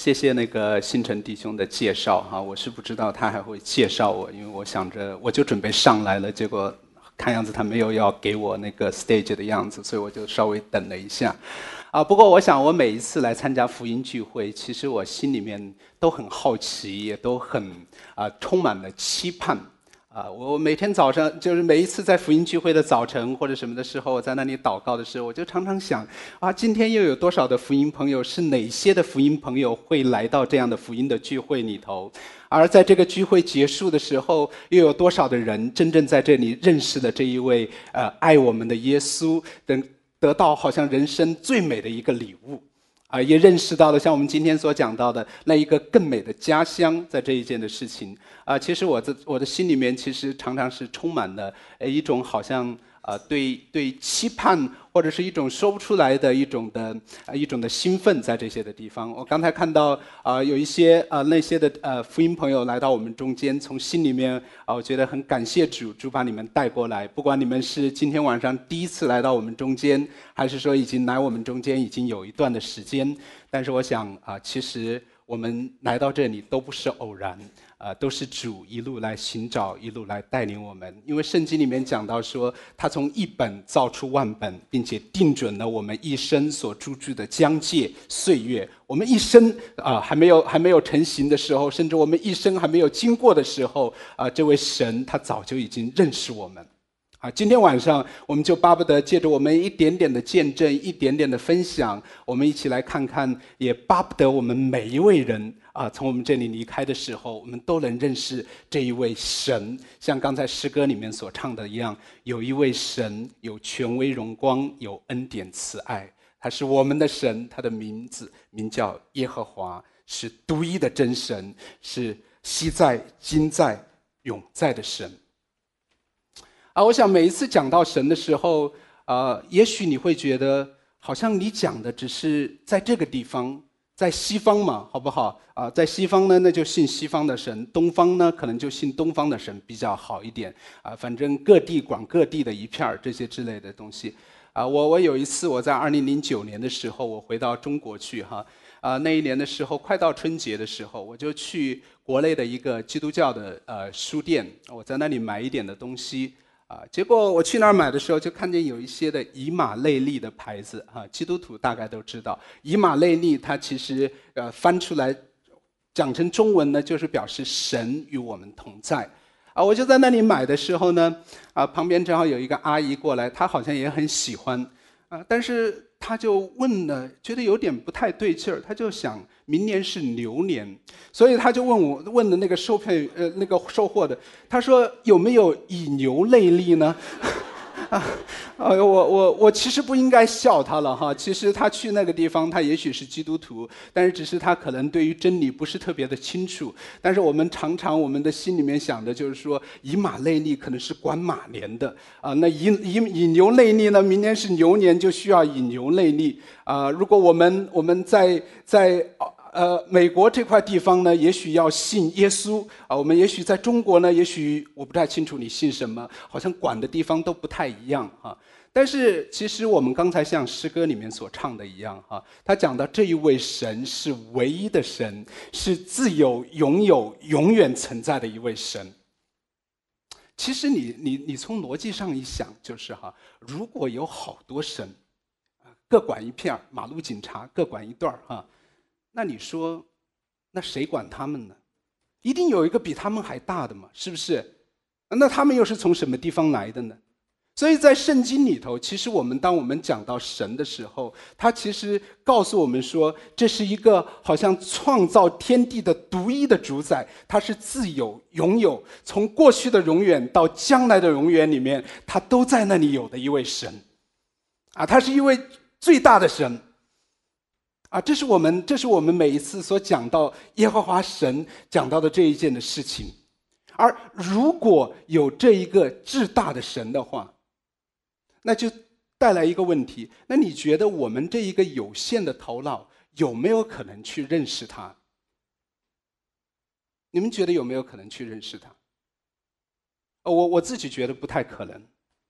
谢谢那个星辰弟兄的介绍哈，我是不知道他还会介绍我，因为我想着我就准备上来了，结果看样子他没有要给我那个 stage 的样子，所以我就稍微等了一下。不过我想我每一次来参加福音聚会，其实我心里面都很好奇，也都很充满了期盼。我每天早上就是每一次在福音聚会的早晨或者什么的时候，我在那里祷告的时候，我就常常想今天又有多少的福音朋友，是哪些的福音朋友会来到这样的福音的聚会里头？而在这个聚会结束的时候，又有多少的人真正在这里认识了这一位爱我们的耶稣，得到好像人生最美的一个礼物。也认识到了像我们今天所讲到的那一个更美的家乡，在这一件的事情其实我的心里面其实常常是充满了一种好像对期盼或者是一种说不出来的一种的兴奋，在这些的地方。我刚才看到有一些那些的福音朋友来到我们中间，从心里面我觉得很感谢主把你们带过来，不管你们是今天晚上第一次来到我们中间，还是说已经来我们中间已经有一段的时间，但是我想其实我们来到这里都不是偶然。都是主一路来寻找，一路来带领我们。因为圣经里面讲到说，他从一本造出万本，并且定准了我们一生所居住的疆界岁月。我们一生还没有成型的时候，甚至我们一生还没有经过的时候这位神他早就已经认识我们。今天晚上我们就巴不得借着我们一点点的见证，一点点的分享，我们一起来看看，也巴不得我们每一位人从我们这里离开的时候，我们都能认识这一位神，像刚才诗歌里面所唱的一样，有一位神，有权威荣光，有恩典慈爱，他是我们的神，他的名字名叫耶和华，是独一的真神，是昔在今在永在的神。我想每一次讲到神的时候也许你会觉得好像你讲的只是在这个地方，在西方嘛，好不好在西方呢，那就信西方的神；东方呢，可能就信东方的神比较好一点反正各地管各地的一片这些之类的东西我有一次我在2009年的时候，我回到中国去那一年的时候，快到春节的时候，我就去国内的一个基督教的书店，我在那里买一点的东西。结果我去那儿买的时候，就看见有一些的以马内利的牌子基督徒大概都知道，以马内利它其实翻出来讲成中文呢，就是表示神与我们同在我就在那里买的时候呢旁边正好有一个阿姨过来，她好像也很喜欢但是她就问了，觉得有点不太对劲儿，她就想明年是牛年，所以她就问的那个那个售货的，她说有没有以牛内利呢？我其实不应该笑他了其实他去那个地方，他也许是基督徒，但是只是他可能对于真理不是特别的清楚。但是我们常常我们的心里面想的就是说，以马内利可能是管马年的那以牛内利呢，明年是牛年，就需要以牛内利如果我们在美国这块地方呢，也许要信耶稣我们也许在中国呢，也许我不太清楚你信什么，好像管的地方都不太一样但是其实我们刚才像诗歌里面所唱的一样他讲到这一位神是唯一的神，是自有永有永远存在的一位神。其实你从逻辑上一想，就是如果有好多神各管一片，马路警察各管一段那你说那谁管他们呢？一定有一个比他们还大的嘛，是不是？那他们又是从什么地方来的呢？所以在圣经里头，其实当我们讲到神的时候，他其实告诉我们说，这是一个好像创造天地的独一的主宰，他是自有永有，从过去的永远到将来的永远里面，他都在那里有的一位神他是一位最大的神这是我们每一次所讲到耶和华神讲到的这一件的事情。而如果有这一个至大的神的话，那就带来一个问题，那你觉得我们这一个有限的头脑有没有可能去认识他？你们觉得有没有可能去认识他？我自己觉得不太可能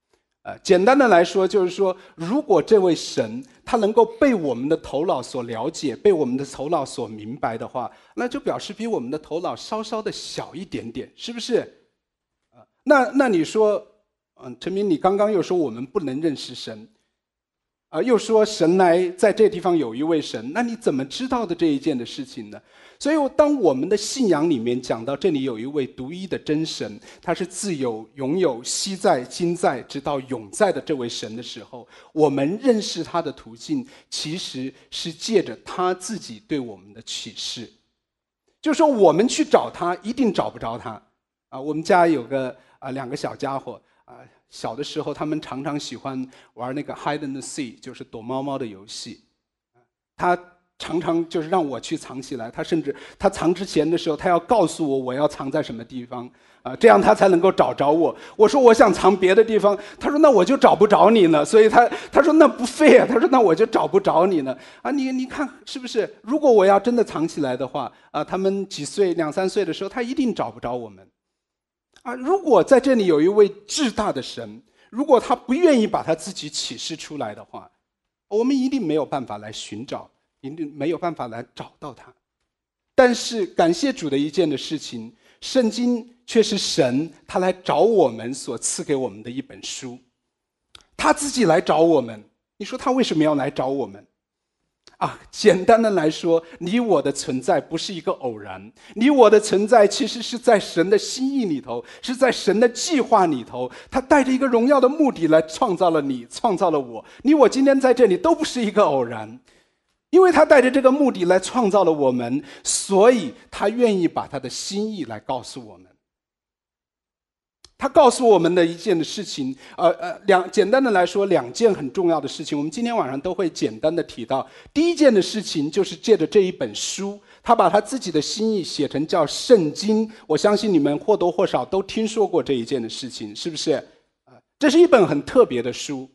简单的来说，就是说，如果这位神他能够被我们的头脑所了解，被我们的头脑所明白的话，那就表示比我们的头脑稍稍的小一点点，是不是？那你说，陈明，你刚刚又说我们不能认识神，又说神来在这地方有一位神，那你怎么知道的这一件的事情呢？所以当我们的信仰里面讲到这里有一位独一的真神，他是自有、永有、昔在、今在直到永在的这位神的时候，我们认识他的途径其实是借着他自己对我们的启示。就是说我们去找他一定找不着他。我们家有个2个小家伙，小的时候他们常常喜欢玩那个 hide and seek， 就是躲猫猫的游戏。他常常就是让我去藏起来，他甚至他藏之前的时候，他要告诉我要藏在什么地方，这样他才能够找着我。我说我想藏别的地方，他说那我就找不着你呢。所以他说那不废啊，他说那我就找不着你呢。你看是不是？如果我要真的藏起来的话，他们几岁2、3岁的时候，他一定找不着我们。如果在这里有一位至大的神，如果他不愿意把他自己启示出来的话，我们一定没有办法来寻找，一定没有办法来找到他。但是感谢主的一件的事情，圣经却是神他来找我们所赐给我们的一本书，他自己来找我们。你说他为什么要来找我们？简单的来说，你我的存在不是一个偶然，你我的存在其实是在神的心意里头，是在神的计划里头，他带着一个荣耀的目的来创造了你，创造了我。你我今天在这里都不是一个偶然，因为他带着这个目的来创造了我们，所以他愿意把他的心意来告诉我们。他告诉我们的一件的事情，简单的来说，2件很重要的事情，我们今天晚上都会简单的提到。第一件的事情就是借着这一本书，他把他自己的心意写成叫圣经。我相信你们或多或少都听说过这一件的事情，是不是？这是一本很特别的书。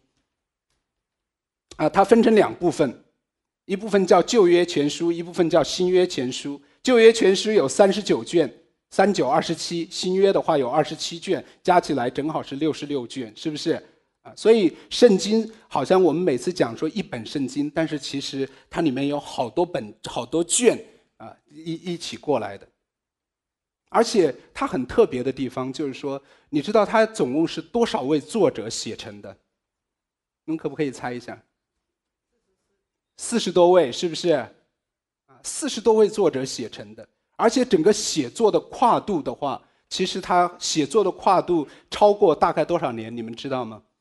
它分成2部分，一部分叫旧约全书，一部分叫新约全书。旧约全书有39卷。3927，新约的话有27卷，加起来正好是66卷，是不是？所以圣经好像我们每次讲说一本圣经，但是其实它里面有好多本、好多卷一起过来的。而且它很特别的地方就是说，你知道它总共是多少位作者写成的？你们可不可以猜一下？40多位，是不是？40多位作者写成的。而且整个写作的跨度的话，其实他写作的跨度超过大概多少年？你们知道吗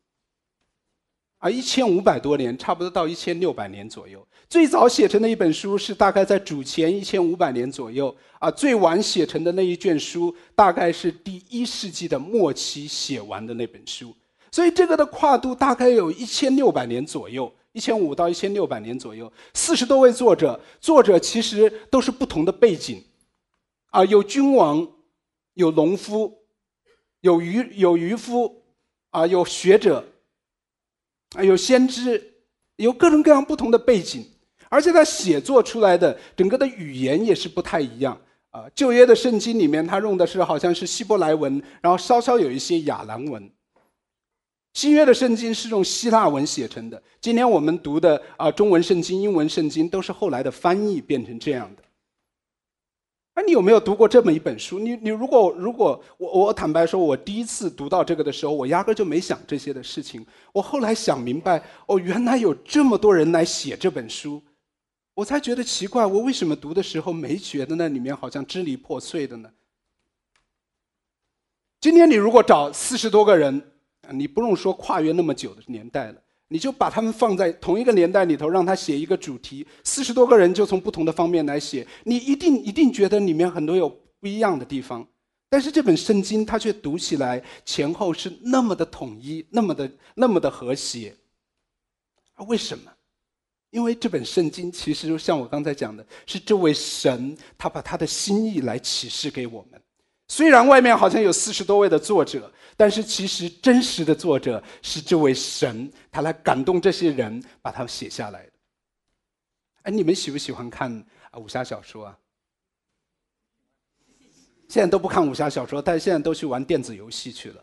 ？1500多年，差不多到1600年左右。最早写成的一本书是大概在主前1500年左右，最晚写成的那一卷书大概是第1世纪的末期写完的那本书。所以这个的跨度大概有1600年左右，1500到1600年左右。40多位作者其实都是不同的背景。有君王，有农夫，有渔夫，有学者，有先知，有各种各样不同的背景，而且他写作出来的整个的语言也是不太一样。旧约的圣经里面，他用的是好像是希伯来文，然后稍稍有一些亚兰文。新约的圣经是用希腊文写成的。今天我们读的中文圣经、英文圣经都是后来的翻译变成这样的。你有没有读过这么一本书？你如果我坦白说，我第一次读到这个的时候，我压根就没想这些的事情。我后来想明白，原来有这么多人来写这本书，我才觉得奇怪，我为什么读的时候没觉得那里面好像支离破碎的呢？今天你如果找40多个人，你不用说跨越那么久的年代了，你就把他们放在同一个年代里头，让他写一个主题，40多个人就从不同的方面来写，你一定觉得里面很多有不一样的地方。但是这本圣经它却读起来前后是那么的统一，那么的和谐。为什么？因为这本圣经其实像我刚才讲的，是这位神他把他的心意来启示给我们。虽然外面好像有40多位的作者，但是其实真实的作者是这位神，他来感动这些人，把它写下来的。你们喜不喜欢看武侠小说啊？现在都不看武侠小说，但是现在都去玩电子游戏去了。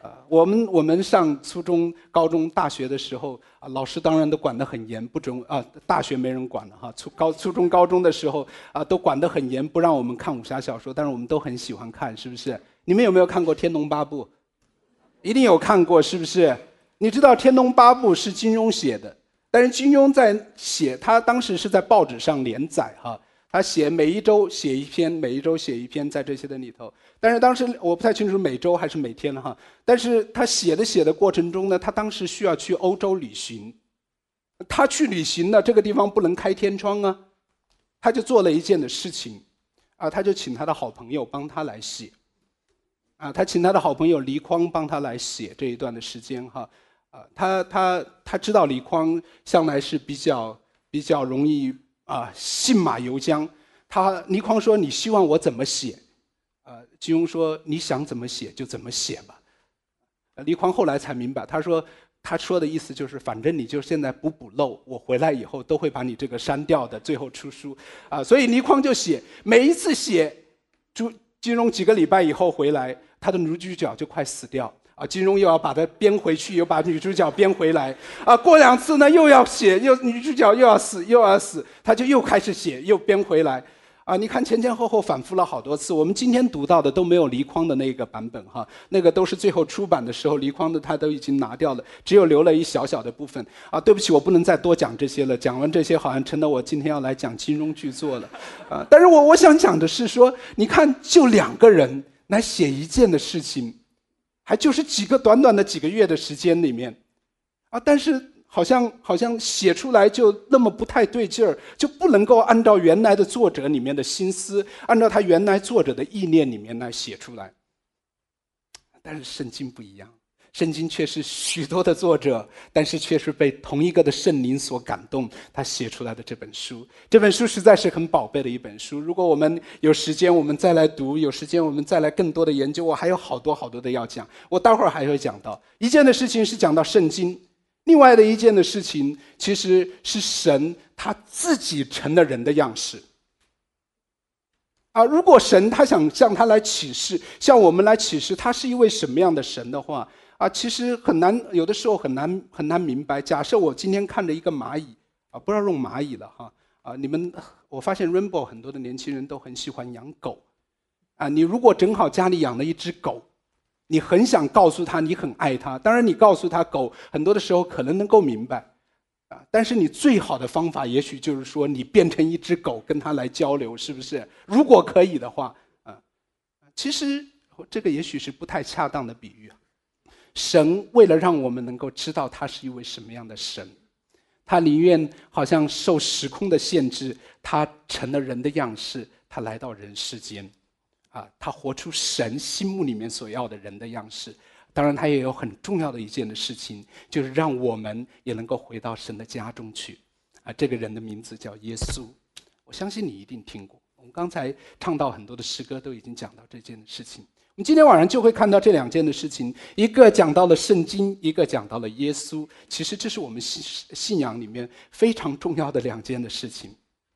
我们上初中、高中、大学的时候啊，老师当然都管得很严，不准啊。大学没人管了哈，初中、高中的时候啊，都管得很严，不让我们看武侠小说，但是我们都很喜欢看，是不是？你们有没有看过《天龙八部》？一定有看过，是不是？你知道《天龙八部》是金庸写的，但是金庸在写，他当时是在报纸上连载哈。他写每一周写一篇，每一周写一篇，在这些的里头。但是当时我不太清楚每周还是每天了哈。但是他写的过程中呢，他当时需要去欧洲旅行。他去旅行呢，这个地方不能开天窗啊，他就做了一件的事情，啊，他就请他的好朋友帮他来写，啊，他请他的好朋友黎匡帮他来写这一段的时间哈，啊，他知道黎匡向来是比较容易。信马由缰，黎匡说：“你希望我怎么写？”金庸说：“你想怎么写就怎么写吧。”黎匡后来才明白，他说的意思就是，反正你就现在补漏，我回来以后都会把你这个删掉的，最后出书啊。所以黎匡就写，每一次写，金庸几个礼拜以后回来，他的女主角就快死掉。金庸又要把它编回去，又把女主角编回来，过2次呢又要写，女主角又要死，他就又开始写，又编回来，你看前前后后反复了好多次。我们今天读到的都没有黎匡的那个版本哈，那个都是最后出版的时候黎匡的他都已经拿掉了，只有留了一小小的部分。对不起，我不能再多讲这些了，讲完这些好像成了我今天要来讲金庸巨作了，但是我想讲的是说，你看就2个人来写一件的事情。还就是短短的几个月的时间里面，但是好像写出来就那么不太对劲儿，就不能够按照原来的作者里面的心思，按照他原来作者的意念里面来写出来。但是圣经不一样，圣经却是许多的作者，但是却是被同一个的圣灵所感动，他写出来的这本书。这本书实在是很宝贝的一本书。如果我们有时间，我们再来读；有时间，我们再来更多的研究。我还有好多的要讲，我待会儿还会讲到一件的事情是讲到圣经，另外的一件的事情其实是神他自己成了人的样式。如果神他想向他来启示，向我们来启示他是一位什么样的神的话，其实很难，有的时候很难明白。假设我今天看着一个蚂蚁，不要用蚂蚁了哈，我发现 Rainbow 很多的年轻人都很喜欢养狗，你如果正好家里养了一只狗，你很想告诉他你很爱他，当然你告诉他狗很多的时候可能能够明白，但是你最好的方法也许就是说你变成一只狗跟他来交流，是不是？如果可以的话，其实这个也许是不太恰当的比喻。神为了让我们能够知道他是一位什么样的神，他宁愿好像受时空的限制，他成了人的样式，他来到人世间，他活出神心目里面所要的人的样式。当然他也有很重要的一件的事情，就是让我们也能够回到神的家中去。这个人的名字叫耶稣，我相信你一定听过，我们刚才唱到很多的诗歌都已经讲到这件的事情。我们今天晚上就会看到这2件的事情，一个讲到了圣经，一个讲到了耶稣。其实这是我们信仰里面非常重要的2件的事情。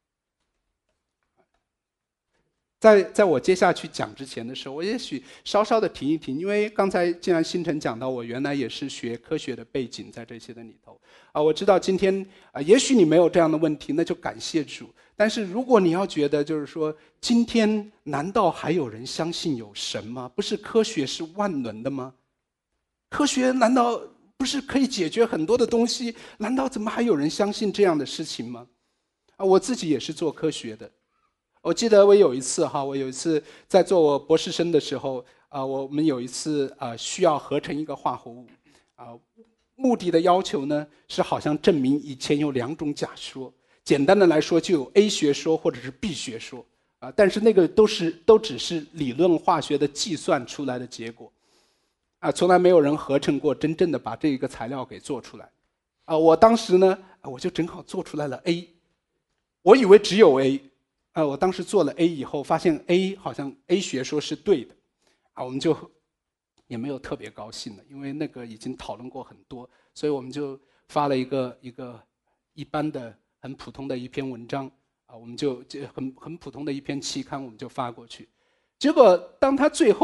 在我接下去讲之前的时候，我也许稍稍的停一停，因为刚才既然星辰讲到我原来也是学科学的背景在这些的里头，我知道今天也许你没有这样的问题，那就感谢主。但是如果你要觉得就是说，今天难道还有人相信有神吗？不是科学是万能的吗？科学难道不是可以解决很多的东西？难道怎么还有人相信这样的事情吗？我自己也是做科学的。我记得我有一次在做我博士生的时候，我们有一次需要合成一个化合物，目的的要求呢是好像证明以前有2种假说，简单的来说就有 A 学说或者是 B 学说，但是那个都只是理论化学的计算出来的结果，从来没有人合成过真正的把这个材料给做出来，我当时呢我就正好做出来了 A， 我以为只有 A。我当时做了 A 以后，发现 A 好像 A 学说是对的，我们就也没有特别高兴了，因为那个已经讨论过很多，所以我们就发了一个一般的很普通的一篇文章，我们就很普通的一篇期刊，我们就发过去。结果当他最后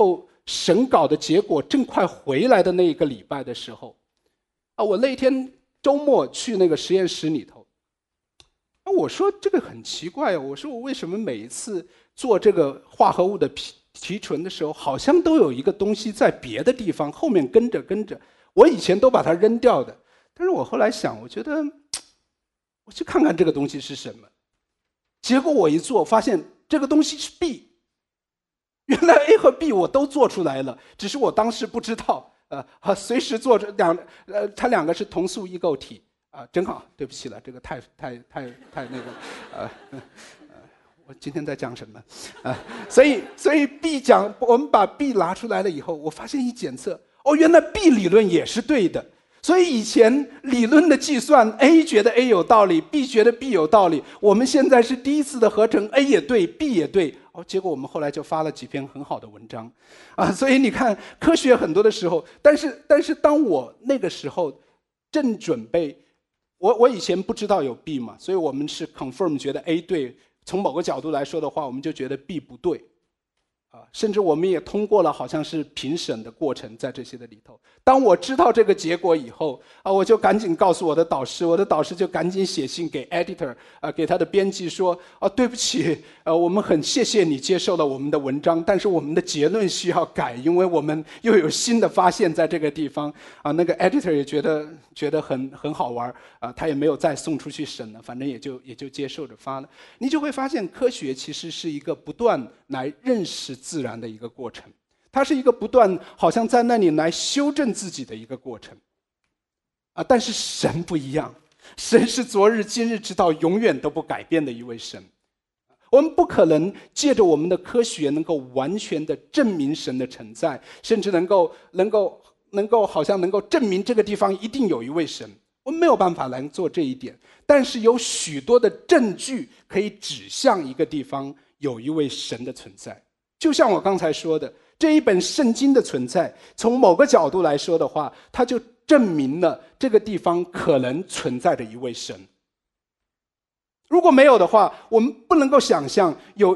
审稿的结果正快回来的那一个礼拜的时候，我那天周末去那个实验室里头，我说这个很奇怪，我说我为什么每一次做这个化合物的提纯的时候，好像都有一个东西在别的地方后面跟着，我以前都把它扔掉的，但是我后来想，我觉得我去看看这个东西是什么，结果我一做发现这个东西是 B， 原来 A 和 B 我都做出来了，只是我当时不知道，随时做着它两个是同素异构体真好，对不起了，这个太那个我今天在讲什么所以 B 讲，我们把 B 拿出来了以后，我发现一检测，原来 B 理论也是对的。所以以前理论的计算 A 觉得 A 有道理 B 觉得 B 有道理，我们现在是第一次的合成 A 也对 B 也对，结果我们后来就发了几篇很好的文章所以你看科学很多的时候，但是当我那个时候正准备，我以前不知道有 B 嘛，所以我们是 confirm 觉得 A 对，从某个角度来说的话，我们就觉得 B 不对甚至我们也通过了好像是评审的过程在这些的里头。当我知道这个结果以后我就赶紧告诉我的导师，我的导师就赶紧写信给 editor 给他的编辑说对不起我们很谢谢你接受了我们的文章，但是我们的结论需要改，因为我们又有新的发现在这个地方那个 editor 也觉得很好玩他也没有再送出去审了，反正也就接受着发了。你就会发现科学其实是一个不断来认识自然的一个过程，它是一个不断好像在那里来修正自己的一个过程但是神不一样，神是昨日今日直到永远都不改变的一位神。我们不可能借着我们的科学能够完全的证明神的存在，甚至能够好像能够证明这个地方一定有一位神，我们没有办法来做这一点。但是有许多的证据可以指向一个地方有一位神的存在。就像我刚才说的，这一本圣经的存在，从某个角度来说的话，它就证明了这个地方可能存在着一位神。如果没有的话，我们不能够想象有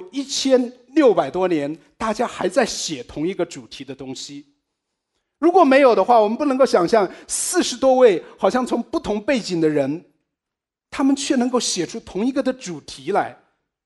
1600多年大家还在写同一个主题的东西。如果没有的话，我们不能够想象40多位好像从不同背景的人，他们却能够写出同一个的主题来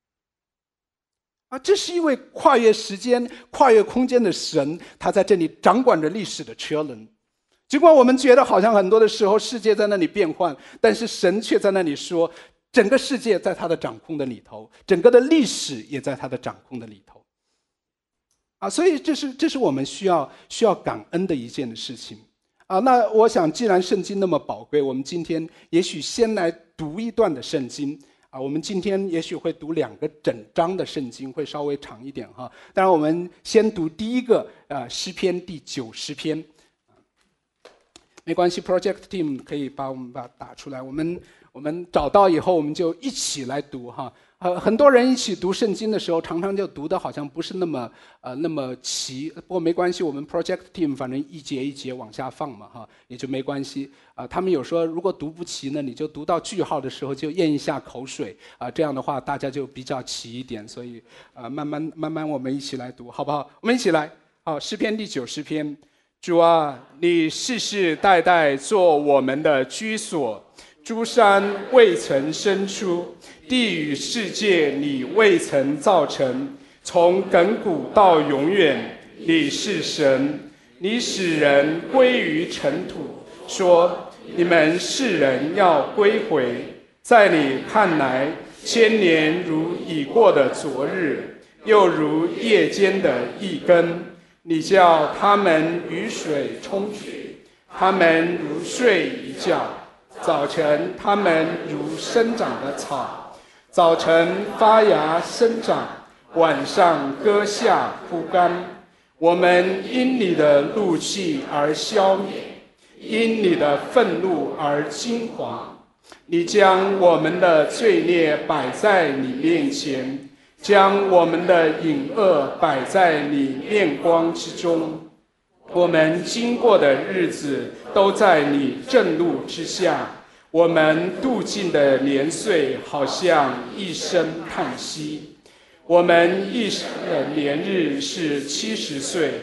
这是一位跨越时间跨越空间的神，他在这里掌管着历史的车轮。尽管我们觉得好像很多的时候世界在那里变换，但是神却在那里说，整个世界在他的掌控的里头，整个的历史也在他的掌控的里头所以这是我们需要感恩的一件事情那我想既然圣经那么宝贵，我们今天也许先来读一段的圣经我们今天也许会读2个整章的圣经，会稍微长一点当然我们先读第一个诗篇第90篇没关系 Project Team 可以把我们把它打出来，我们找到以后我们就一起来读很多人一起读圣经的时候，常常就读的好像不是那么齐，不过没关系，我们 Project Team 反正一节一节往下放嘛也就没关系他们有说如果读不齐呢，你就读到句号的时候就咽一下口水这样的话大家就比较齐一点，所以慢慢我们一起来读好不好？我们一起来诗篇第90篇。主啊，你世世代代做我们的居所，诸山未曾生出，地与世界你未曾造成，从亘古到永远，你是神。你使人归于尘土，说你们世人要归回。在你看来，1000年如已过的昨日，又如夜间的一更。你叫他们雨水冲去，他们如睡一觉。早晨他们如生长的草，早晨发芽生长，晚上割下枯干。我们因你的怒气而消灭，因你的愤怒而惊惶。你将我们的罪孽摆在你面前，将我们的隐恶摆在你面光之中。我们经过的日子都在你震怒之下，我们度尽的年岁好像一声叹息。我们一生的年日是70岁，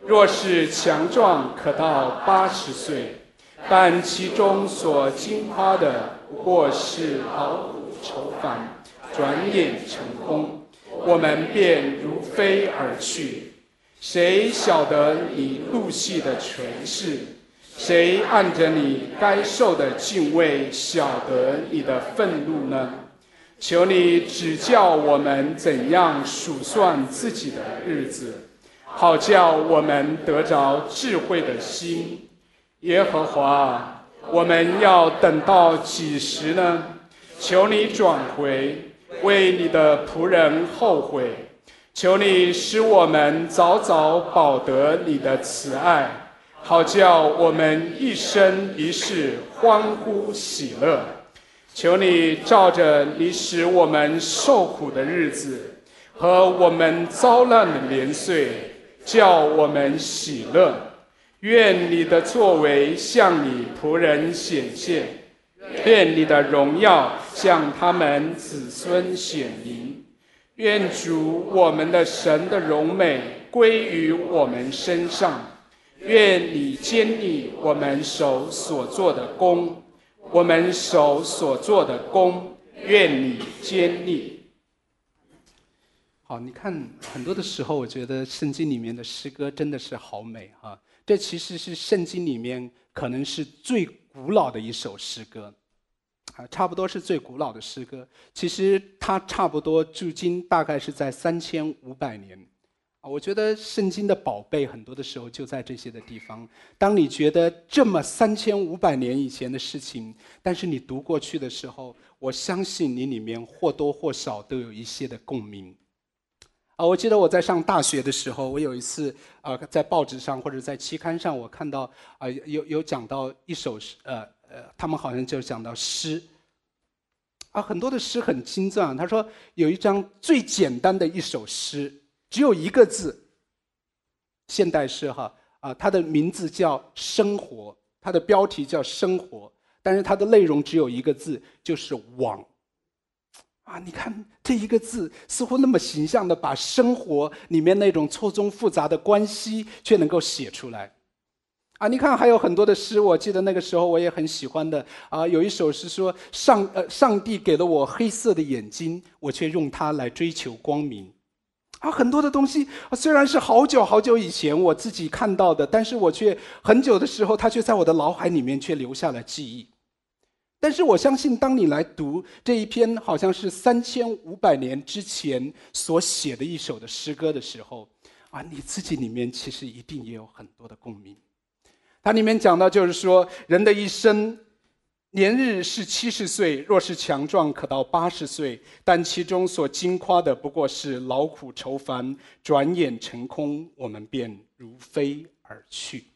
若是强壮，可到80岁，但其中所经夸的不过是劳苦愁烦，转眼成空，我们便如飞而去。谁晓得你怒气的权势？谁按着你该受的敬畏晓得你的愤怒呢？求你指教我们怎样数算自己的日子，好叫我们得着智慧的心。耶和华啊，我们要等到几时呢？求你转回，为你的仆人后悔。求你使我们早早饱得你的慈爱，好叫我们一生一世欢呼喜乐。求你照着你使我们受苦的日子和我们遭难的年岁，叫我们喜乐。愿你的作为向你仆人显现，愿你的荣耀向他们子孙显明。愿主我们的神的荣美归于我们身上。愿你坚立我们手所做的工，我们手所做的工，愿你坚立。 好，你看很多的时候，我觉得圣经里面的诗歌真的是好美哈。这其实是圣经里面可能是最古老的一首诗歌。差不多是最古老的诗歌，其实它差不多距今大概是在3500年。我觉得圣经的宝贝很多的时候就在这些的地方。当你觉得这么3500年以前的事情，但是你读过去的时候，我相信你里面或多或少都有一些的共鸣。我记得我在上大学的时候，我有一次在报纸上或者在期刊上，我看到有讲到一首他们好像就讲到诗很多的诗很精湛。他说有一张最简单的一首诗，只有一个字，现代诗它的名字叫生活，它的标题叫生活，但是它的内容只有一个字，就是网。你看这一个字似乎那么形象的把生活里面那种错综复杂的关系却能够写出来。你看还有很多的诗，我记得那个时候我也很喜欢的有一首诗说上帝给了我黑色的眼睛，我却用它来追求光明。很多的东西虽然是好久好久以前我自己看到的，但是我却很久的时候它却在我的脑海里面却留下了记忆。但是我相信当你来读这一篇好像是3500年之前所写的一首的诗歌的时候你自己里面其实一定也有很多的共鸣。它里面讲到就是说，人的一生年日是70岁，若是强壮可到80岁，但其中所经夸的不过是劳苦愁烦，转眼成空，我们便如飞而去。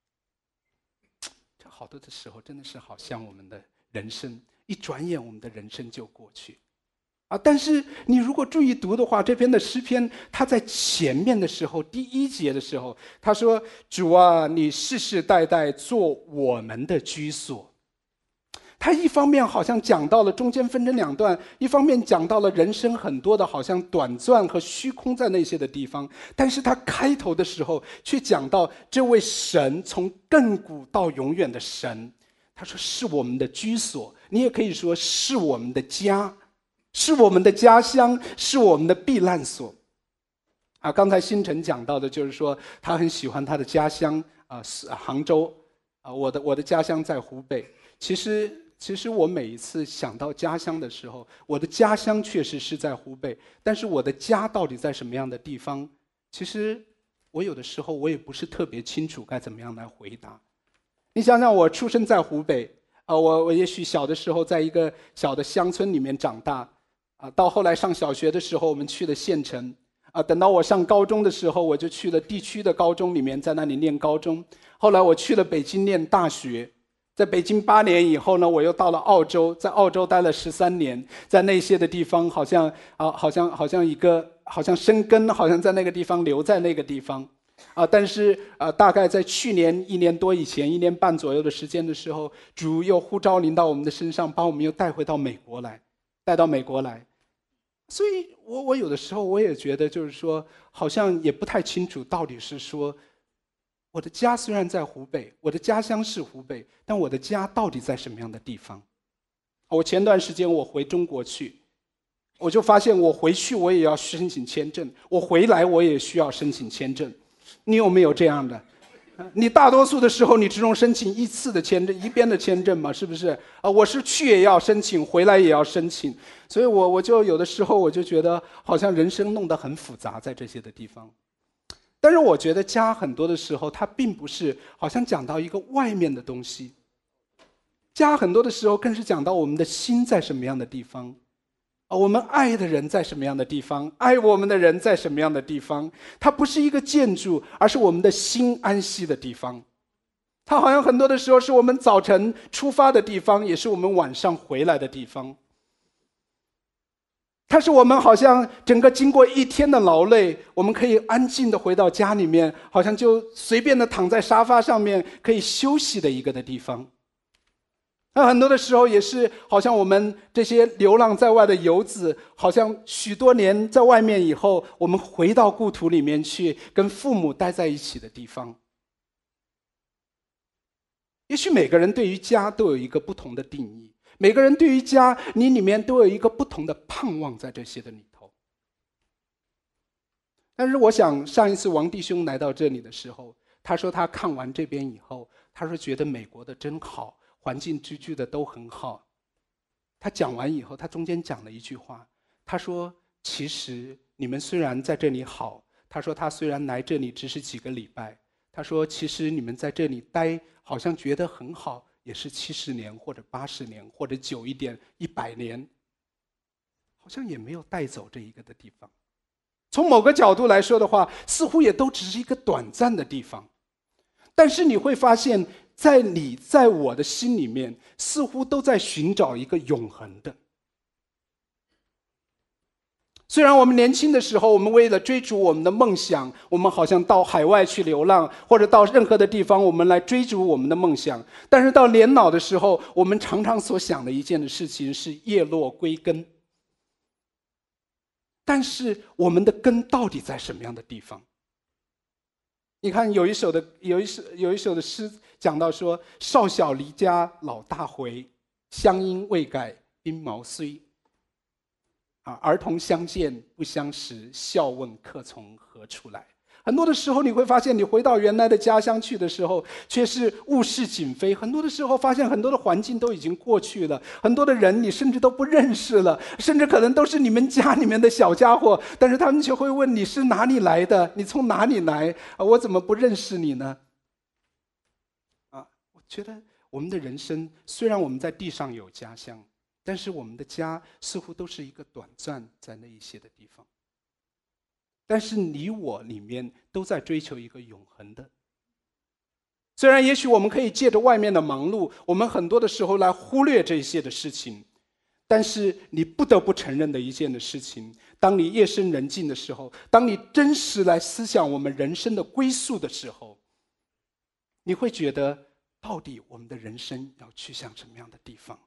这好多的时候真的是好像我们的人生一转眼我们的人生就过去但是你如果注意读的话，这篇的诗篇它在前面的时候第1节的时候他说，主啊，你世世代代做我们的居所。他一方面好像讲到了中间分成2段，一方面讲到了人生很多的好像短暂和虚空在那些的地方，但是他开头的时候却讲到这位神从亘古到永远的神，他说是我们的居所，你也可以说是我们的家，是我们的家乡，是我们的避难所刚才星辰讲到的就是说他很喜欢他的家乡杭州我的家乡在湖北。其实我每一次想到家乡的时候，我的家乡确实是在湖北，但是我的家到底在什么样的地方，其实我有的时候我也不是特别清楚该怎么样来回答。你想想，我出生在湖北我也许小的时候在一个小的乡村里面长大到后来上小学的时候我们去了县城等到我上高中的时候我就去了地区的高中里面，在那里念高中。后来我去了北京念大学，在北京8年以后呢，我又到了澳洲，在澳洲待了13年，在那些的地方好像生根，好像在那个地方留在那个地方但是大概在去年1年多以前1年半左右的时间的时候，主又呼召临到我们的身上，把我们又带到美国来。所以我有的时候我也觉得就是说好像也不太清楚到底是说我的家虽然在湖北，我的家乡是湖北，但我的家到底在什么样的地方？我前段时间我回中国去，我就发现我回去我也要申请签证，我回来我也需要申请签证。你有没有这样的？你大多数的时候你只用申请一次的签证，一边的签证嘛，是不是？我是去也要申请，回来也要申请，所以我就有的时候我就觉得好像人生弄得很复杂在这些的地方。但是我觉得家很多的时候它并不是好像讲到一个外面的东西，家很多的时候更是讲到我们的心在什么样的地方，我们爱的人在什么样的地方，爱我们的人在什么样的地方。它不是一个建筑，而是我们的心安息的地方。它好像很多的时候是我们早晨出发的地方，也是我们晚上回来的地方。它是我们好像整个经过一天的劳累，我们可以安静的回到家里面，好像就随便的躺在沙发上面可以休息的一个的地方。那很多的时候也是好像我们这些流浪在外的游子，好像许多年在外面以后，我们回到故土里面去跟父母待在一起的地方。也许每个人对于家都有一个不同的定义，每个人对于家你里面都有一个不同的盼望在这些的里头。但是我想上一次王弟兄来到这里的时候，他说他看完这边以后，他说觉得美国的真好，环境居的都很好。他讲完以后，他中间讲了一句话，他说其实你们虽然在这里好，他说他虽然来这里只是几个礼拜，他说其实你们在这里待好像觉得很好，也是70年或者80年或者久一点100年，好像也没有带走这一个的地方。从某个角度来说的话，似乎也都只是一个短暂的地方。但是你会发现在你在我的心里面似乎都在寻找一个永恒的。虽然我们年轻的时候，我们为了追逐我们的梦想，我们好像到海外去流浪，或者到任何的地方我们来追逐我们的梦想，但是到年老的时候，我们常常所想的一件的事情是叶落归根。但是我们的根到底在什么样的地方？你看有一首的诗讲到说，少小离家老大回，乡音未改鬓毛衰。儿童相见不相识，笑问客从何处来。很多的时候你会发现，你回到原来的家乡去的时候，却是物是锦非。很多的时候发现很多的环境都已经过去了，很多的人你甚至都不认识了，甚至可能都是你们家里面的小家伙，但是他们却会问你是哪里来的，你从哪里来，我怎么不认识你呢？我觉得我们的人生虽然我们在地上有家乡，但是我们的家似乎都是一个短暂在那一些的地方。但是你我里面都在追求一个永恒的。虽然也许我们可以借着外面的忙碌，我们很多的时候来忽略这些的事情，但是你不得不承认的一件的事情，当你夜深人静的时候，当你真实来思想我们人生的归宿的时候，你会觉得到底我们的人生要去向什么样的地方？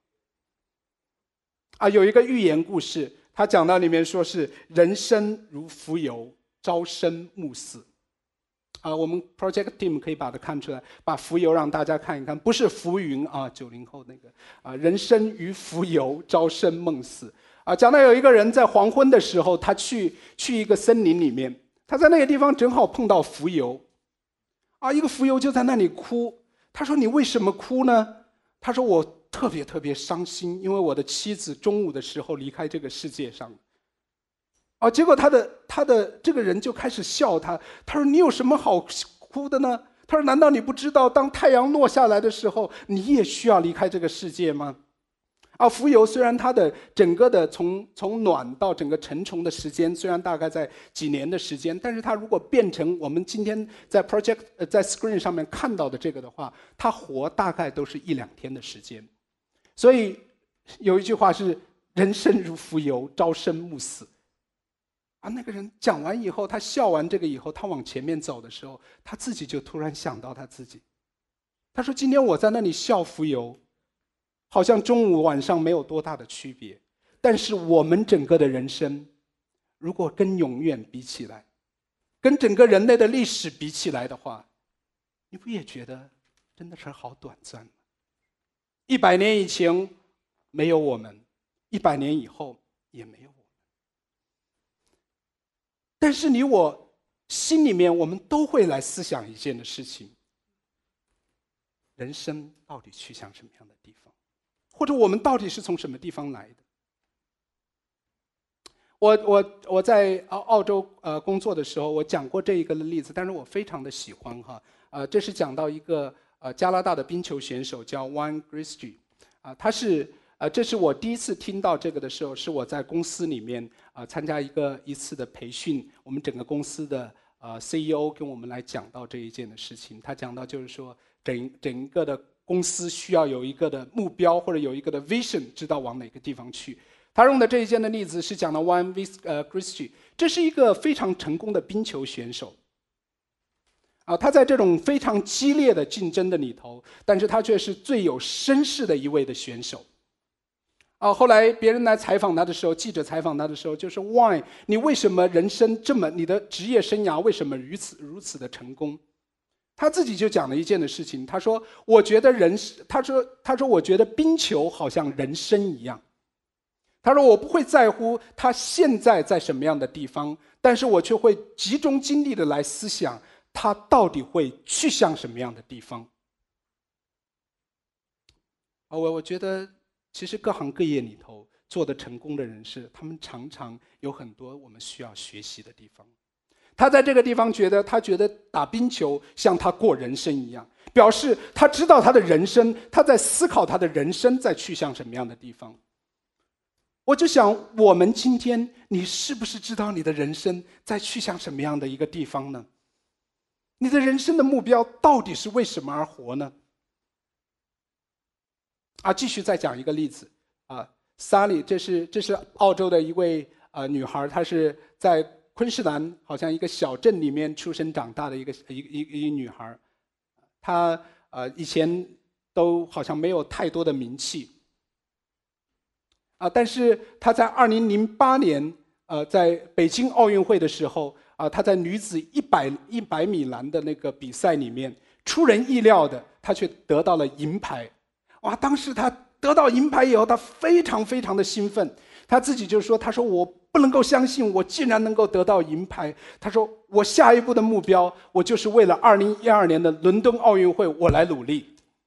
有一个寓言故事，他讲到里面说是人生如浮游，朝生暮死。我们 project team 可以把它看出来，把浮游让大家看一看，不是浮云90后那个人生如浮游，朝生暮死。讲到有一个人在黄昏的时候，他去一个森林里面，他在那个地方正好碰到浮游，一个浮游就在那里哭。他说：“你为什么哭呢？”他说：“我特别伤心，因为我的妻子中午的时候离开这个世界上。”结果他的这个人就开始笑他，他说：“你有什么好哭的呢？”他说：“难道你不知道，当太阳落下来的时候，你也需要离开这个世界吗？”浮游虽然它的整个的从暖到整个成虫的时间虽然大概在几年的时间，但是它如果变成我们今天在 在 screen 上面看到的这个的话，它活大概都是1-2天的时间。所以有一句话是人生如浮游，朝生暮死。那个人讲完以后，他笑完这个以后，他往前面走的时候，他自己就突然想到他自己。他说：“今天我在那里笑浮游，好像中午晚上没有多大的区别，但是我们整个的人生，如果跟永远比起来，跟整个人类的历史比起来的话， 你不也觉得真的是好短暂吗 ？100年以前没有我们，100年以后也没有我们。但是你我心里面，我们都会来思想一件的事情：人生到底去向什么样的地方，或者我们到底是从什么地方来的？我在澳洲工作的时候，我讲过这一个的例子，但是我非常的喜欢哈。这是讲到一个加拿大的冰球选手叫 Wayne Gretzky，他是这是我第一次听到这个的时候，是我在公司里面参加一次的培训，我们整个公司的CEO 跟我们来讲到这一件的事情。他讲到就是说，整个的公司需要有一个的目标或者有一个的 vision， 知道往哪个地方去。他用的这一件的例子是讲的 Wayne Gretzky， 这是一个非常成功的冰球选手。他在这种非常激烈的竞争的里头，但是他却是最有绅士的一位的选手。后来别人来采访他的时候，记者采访他的时候，就说 Wayne， 你为什么人生这么，你的职业生涯为什么如此的成功？他自己就讲了一件的事情，他说：“我觉得我觉得冰球好像人生一样。”他说：“我不会在乎他现在在什么样的地方，但是我却会集中精力的来思想，他到底会去向什么样的地方。”我觉得，其实各行各业里头做得成功的人士，他们常常有很多我们需要学习的地方。他在这个地方觉得打冰球像他过人生一样，表示他知道他的人生，他在思考他的人生在去向什么样的地方。我就想，我们今天你是不是知道你的人生在去向什么样的一个地方呢？你的人生的目标到底是为什么而活呢？继续再讲一个例子Sally， 这是澳洲的一位女孩，她是在昆士兰好像一个小镇里面出生长大的一个女孩，她以前都好像没有太多的名气但是她在2008年在北京奥运会的时候她在女子100米栏的那个比赛里面，出人意料的她却得到了银牌。当时她得到银牌以后，她非常非常的兴奋，她自己就说：“她说我不能够相信，我竟然能够得到银牌。”她说：“我下一步的目标，我就是为了2012年的伦敦奥运会，我来努力。”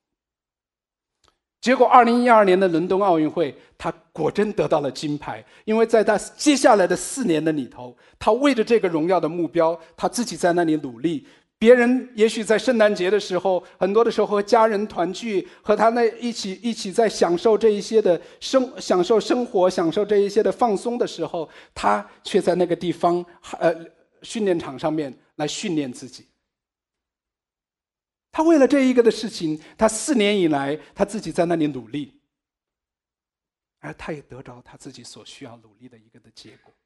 结果2012年的伦敦奥运会，她果真得到了金牌，因为在她接下来的4年的里头，她为着这个荣耀的目标，她自己在那里努力。别人也许在圣诞节的时候，很多的时候和家人团聚，和他那一起在享受这一些的享受生活，享受这一些的放松的时候，他却在那个地方训练场上面来训练自己。他为了这一个的事情，他4年以来他自己在那里努力，而他也得着他自己所需要努力的一个的结果。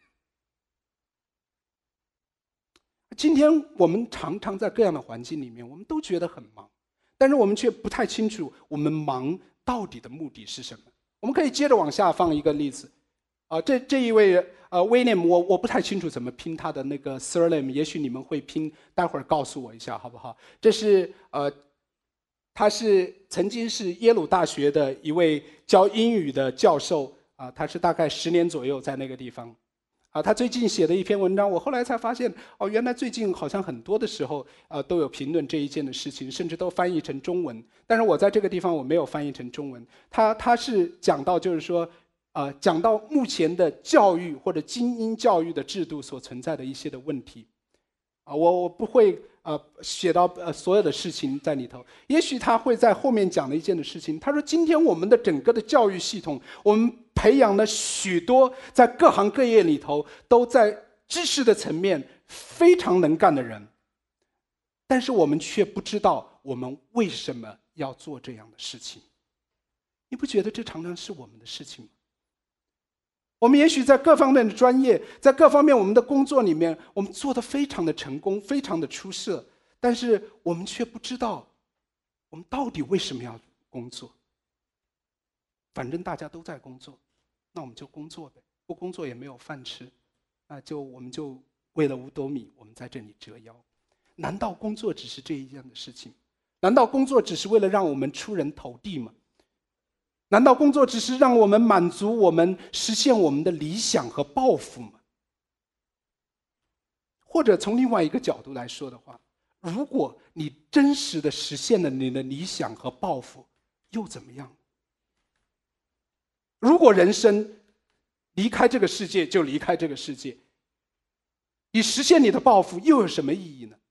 今天我们常常在各样的环境里面，我们都觉得很忙，但是我们却不太清楚我们忙到底的目的是什么。我们可以接着往下放一个例子这一位William， 我不太清楚怎么拼他的那个 surname， 也许你们会拼，待会儿告诉我一下好不好？这是他是曾经是耶鲁大学的一位教英语的教授他是大概10年左右在那个地方他最近写的一篇文章，我后来才发现原来最近好像很多的时候都有评论这一件的事情，甚至都翻译成中文。但是我在这个地方我没有翻译成中文。他是讲到就是说讲到目前的教育或者精英教育的制度所存在的一些的问题我不会写到所有的事情在里头。也许他会在后面讲的一件的事情，他说今天我们的整个的教育系统，我们培养了许多在各行各业里头都在知识的层面非常能干的人，但是我们却不知道我们为什么要做这样的事情。你不觉得这常常是我们的事情吗？我们也许在各方面的专业，在各方面我们的工作里面，我们做得非常的成功，非常的出色，但是我们却不知道我们到底为什么要工作。反正大家都在工作，那我们就工作呗，不工作也没有饭吃，我们就为了5斗米我们在这里折腰。 难道工作只是这一样的事情？难道工作只是为了让我们出人头地吗？难道工作只是让我们满足我们、实现我们的理想和抱负吗？或者从另外一个角度来说的话，如果你真实的实现了你的理想和抱负，又怎么样？如果人生离开这个世界就离开这个世界，你实现你的抱负又有什么意义呢？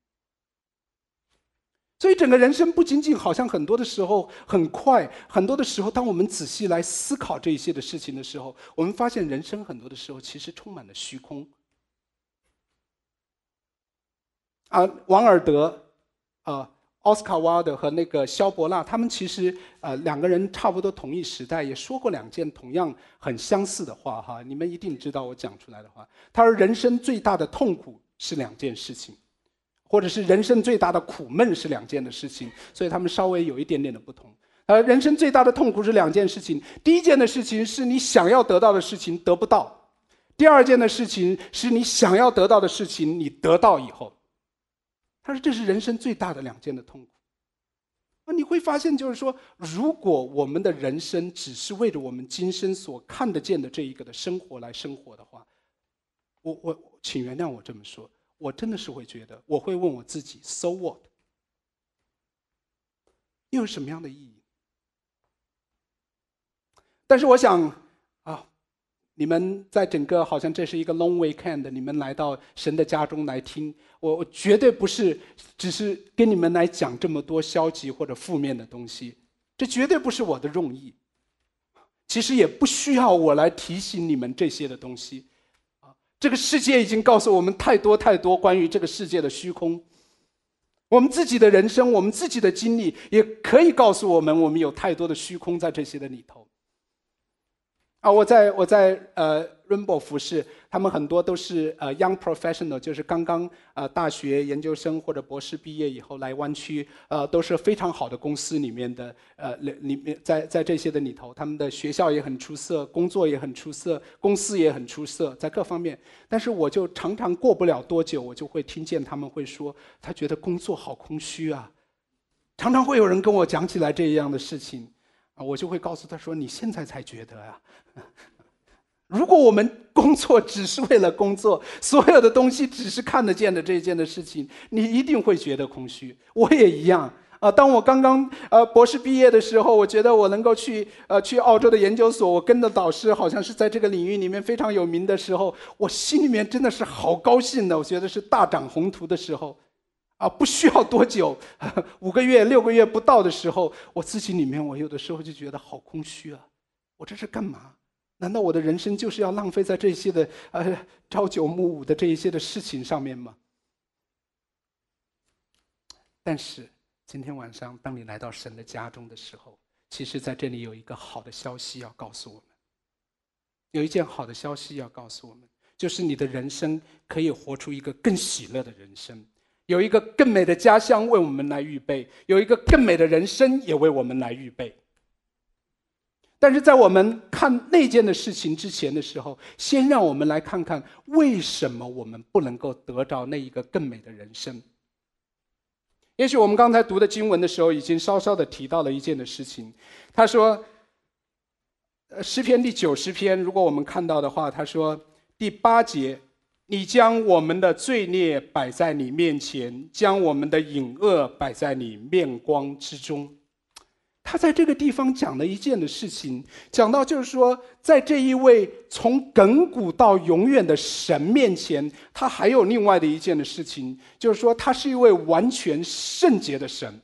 所以整个人生不仅仅好像很多的时候很快，很多的时候当我们仔细来思考这一些的事情的时候，我们发现人生很多的时候其实充满了虚空。王尔德、奥斯卡·瓦尔德和那个萧伯纳，他们其实两个人差不多同一时代，也说过两件同样很相似的话哈，你们一定知道我讲出来的话。他说人生最大的痛苦是两件事情，或者是人生最大的苦闷是两件的事情，所以他们稍微有一点点的不同。人生最大的痛苦是两件事情，第一件的事情是你想要得到的事情得不到，第二件的事情是你想要得到的事情你得到以后。他说这是人生最大的两件的痛苦。你会发现就是说，如果我们的人生只是为着我们今生所看得见的这一个的生活来生活的话，我请原谅我这么说，我真的是会觉得，我会问我自己 ，so what？ 又有什么样的意义？但是我想你们在整个好像这是一个 long weekend， 你们来到神的家中来听，我绝对不是只是跟你们来讲这么多消极或者负面的东西，这绝对不是我的用意。其实也不需要我来提醒你们这些的东西。这个世界已经告诉我们太多太多关于这个世界的虚空。我们自己的人生，我们自己的经历也可以告诉我们，我们有太多的虚空在这些的里头。我在Rainbow 服饰，他们很多都是young professional， 就是刚刚大学研究生或者博士毕业以后来湾区，都是非常好的公司里面的里面在这些的里头，他们的学校也很出色，工作也很出色，公司也很出色，在各方面。但是我就常常过不了多久，我就会听见他们会说，他觉得工作好空虚啊。常常会有人跟我讲起来这样的事情。我就会告诉他说，你现在才觉得啊。如果我们工作只是为了工作，所有的东西只是看得见的这一件的事情，你一定会觉得空虚。我也一样当我刚刚博士毕业的时候，我觉得我能够去澳洲的研究所，我跟的导师好像是在这个领域里面非常有名的时候，我心里面真的是好高兴的，我觉得是大展宏图的时候。不需要多久，5个月、6个月不到的时候，我自己里面我有的时候就觉得好空虚啊！我这是干嘛？难道我的人生就是要浪费在这些的朝九暮五的这一些的事情上面吗？但是今天晚上，当你来到神的家中的时候，其实在这里有一个好的消息要告诉我们，有一件好的消息要告诉我们，就是你的人生可以活出一个更喜乐的人生。有一个更美的家乡为我们来预备，有一个更美的人生也为我们来预备。但是在我们看那件的事情之前的时候，先让我们来看看为什么我们不能够得到那一个更美的人生。也许我们刚才读的经文的时候已经稍稍的提到了一件的事情，他说诗篇第90篇，如果我们看到的话，他说第8节，你将我们的罪孽摆在你面前，将我们的隐恶摆在你面光之中。他在这个地方讲了一件的事情，讲到就是说，在这一位从亘古到永远的神面前，他还有另外的一件的事情，就是说他是一位完全圣洁的神。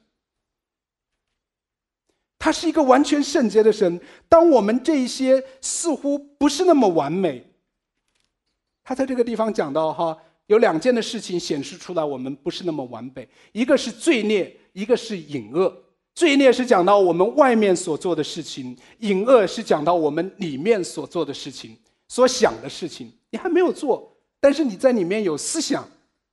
他是一个完全圣洁的神。当我们这一些似乎不是那么完美，他在这个地方讲到有2件的事情显示出来我们不是那么完美，一个是罪孽，一个是隐恶。罪孽是讲到我们外面所做的事情，隐恶是讲到我们里面所做的事情，所想的事情。你还没有做，但是你在里面有思想。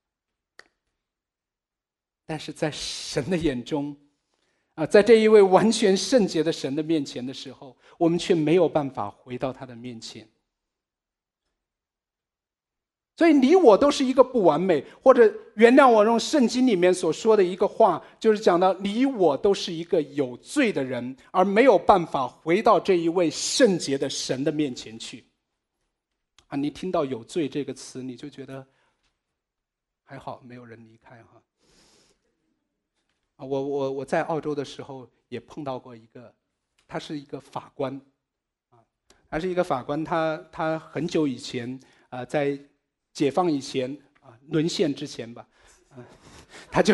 但是在神的眼中在这一位完全圣洁的神的面前的时候，我们却没有办法回到他的面前。 所以你我都是一个不完美，或者原谅我用圣经里面所说的一个话，就是讲到你我都是一个有罪的人，而没有办法回到这一位圣洁的神的面前去。你听到有罪这个词，你就觉得还好没有人离开哈。我在澳洲的时候也碰到过一个，他是一个法官，他是一个法官，他很久以前在解放以前沦陷之前吧，他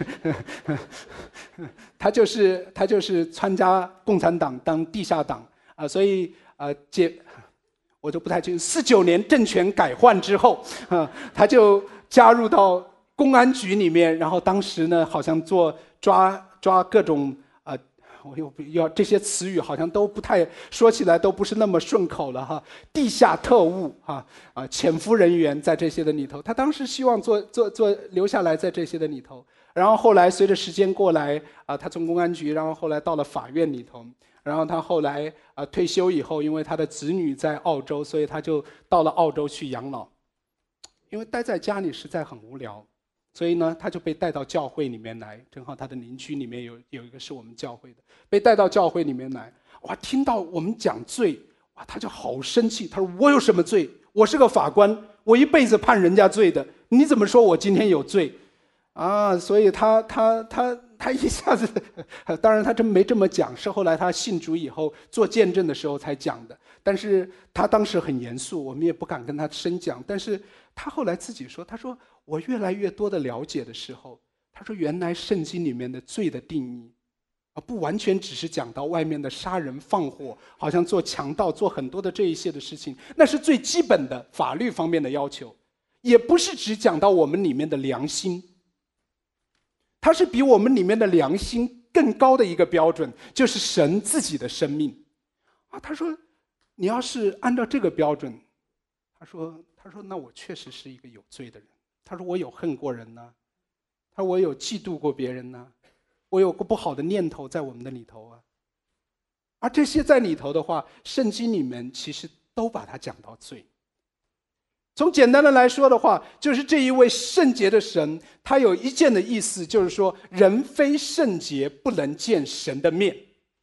就是参加共产党当地下党所以我就不太清楚。49年政权改换之后他就加入到公安局里面，然后当时呢好像抓各种我又要这些词语好像都不太说起来都不是那么顺口了哈。地下特务潜伏人员在这些的里头，他当时希望留下来在这些的里头，然后后来随着时间过来他从公安局，然后后来到了法院里头，然后他后来退休以后，因为他的子女在澳洲，所以他就到了澳洲去养老，因为待在家里实在很无聊。所以呢，他就被带到教会里面来，正好他的邻居里面有一个是我们教会的，被带到教会里面来。哇，听到我们讲罪，哇，他就好生气。他说：“我有什么罪？我是个法官，我一辈子判人家罪的，你怎么说我今天有罪？”所以他一下子，当然他真没这么讲，是后来他信主以后做见证的时候才讲的。但是他当时很严肃，我们也不敢跟他深讲。但是他后来自己说，他说我越来越多的了解的时候，他说原来圣经里面的罪的定义不完全只是讲到外面的杀人放火，好像做强盗做很多的这一些的事情，那是最基本的法律方面的要求，也不是只讲到我们里面的良心，它是比我们里面的良心更高的一个标准，就是神自己的生命他说你要是按照这个标准，他说那我确实是一个有罪的人。他说我有恨过人呢，他说我有嫉妒过别人呢，我有个不好的念头在我们的里头而这些在里头的话，圣经里面其实都把它讲到罪。从简单的来说的话，就是这一位圣洁的神，他有一件的意思，就是说人非圣洁不能见神的面。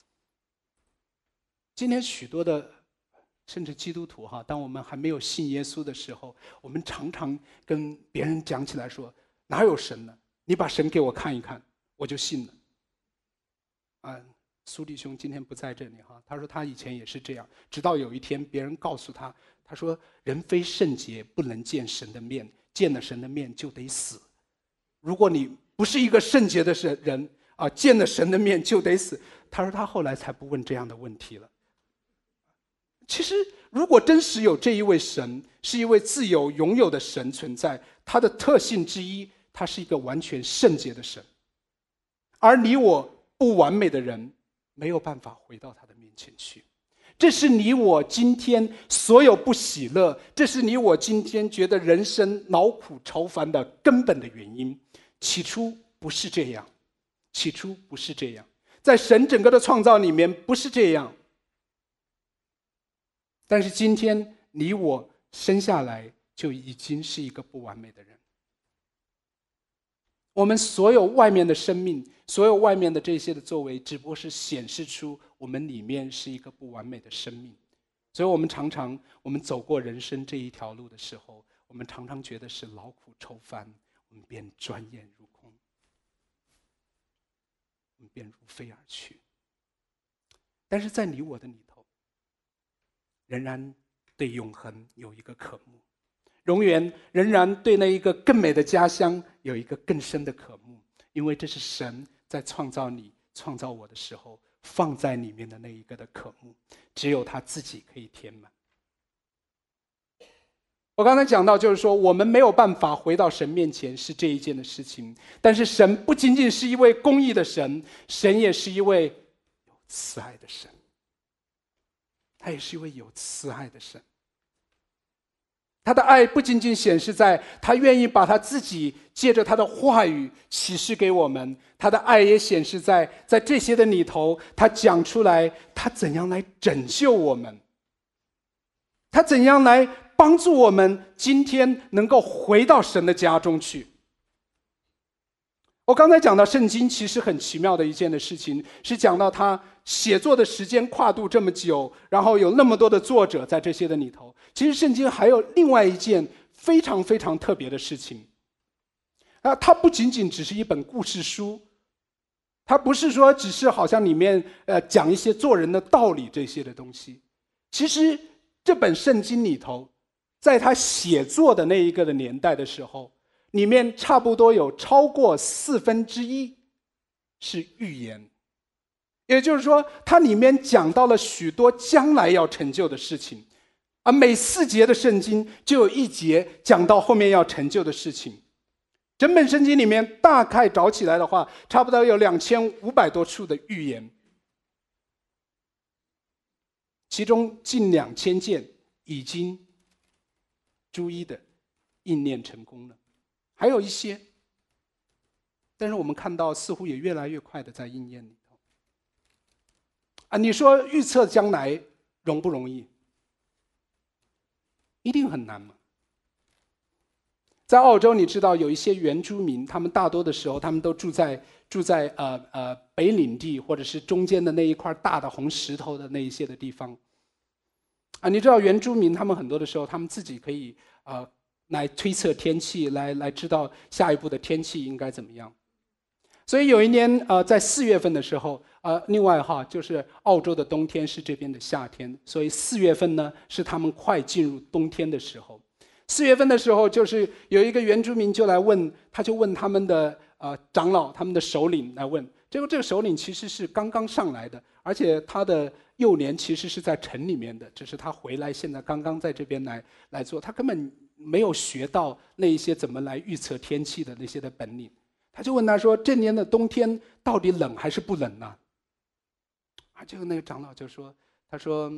今天许多的甚至基督徒当我们还没有信耶稣的时候，我们常常跟别人讲起来说，哪有神呢？你把神给我看一看，我就信了。苏弟兄今天不在这里他说他以前也是这样，直到有一天别人告诉他，他说人非圣洁不能见神的面，见了神的面就得死。如果你不是一个圣洁的人见了神的面就得死。他说他后来才不问这样的问题了。其实如果真实有这一位神，是一位自由拥有的神存在，他的特性之一，他是一个完全圣洁的神，而你我不完美的人没有办法回到他的面前去。这是你我今天所有不喜乐，这是你我今天觉得人生劳苦愁烦的根本的原因。起初不是这样，起初不是这样，在神整个的创造里面不是这样。但是今天你我生下来就已经是一个不完美的人。我们所有外面的生命，所有外面的这些的作为，只不过是显示出我们里面是一个不完美的生命。所以我们常常我们走过人生这一条路的时候，我们常常觉得是劳苦愁烦，我们便转眼如空，我们便如飞而去。但是在你我的里头，仍然对永恒有一个渴慕，仍然对那一个更美的家乡有一个更深的渴慕，因为这是神在创造你创造我的时候放在里面的那一个的渴慕，只有他自己可以填满。我刚才讲到，就是说我们没有办法回到神面前是这一件的事情，但是神不仅仅是一位公义的神，神也是一位有慈爱的神，他也是一位有慈爱的神。他的爱不仅仅显示在他愿意把他自己借着他的话语启示给我们，他的爱也显示在这些的里头，他讲出来他怎样来拯救我们，他怎样来帮助我们今天能够回到神的家中去。我刚才讲到圣经其实很奇妙的一件的事情，是讲到它写作的时间跨度这么久，然后有那么多的作者在这些的里头。其实圣经还有另外一件非常非常特别的事情，它不仅仅只是一本故事书，它不是说只是好像里面讲一些做人的道理这些的东西。其实这本圣经里头，在他写作的那一个的年代的时候，里面差不多有超过1/4是预言，也就是说，它里面讲到了许多将来要成就的事情，而每4节的圣经就有1节讲到后面要成就的事情。整本圣经里面大概找起来的话，差不多有2500多处的预言，其中近2000件已经逐一的应验成功了。还有一些，但是我们看到似乎也越来越快的在应验里头。你说预测将来容不容易？一定很难吗？在澳洲，你知道有一些原住民，他们大多的时候，他们都住在北领地或者是中间的那一块大的红石头的那一些的地方。你知道原住民他们很多的时候，他们自己可以来推测天气，来知道下一步的天气应该怎么样。所以有一年在4月份的时候，另外就是澳洲的冬天是这边的夏天，所以4月份呢是他们快进入冬天的时候。4月份的时候，就是有一个原住民就来问，他就问他们的长老、他们的首领来问。结果这个首领其实是刚刚上来的，而且他的幼年其实是在城里面的，只是他回来现在刚刚在这边来做，他根本没有学到那一些怎么来预测天气的那些的本领。他就问他说：“这年的冬天到底冷还是不冷呢？”结果那个长老就说：“他说。”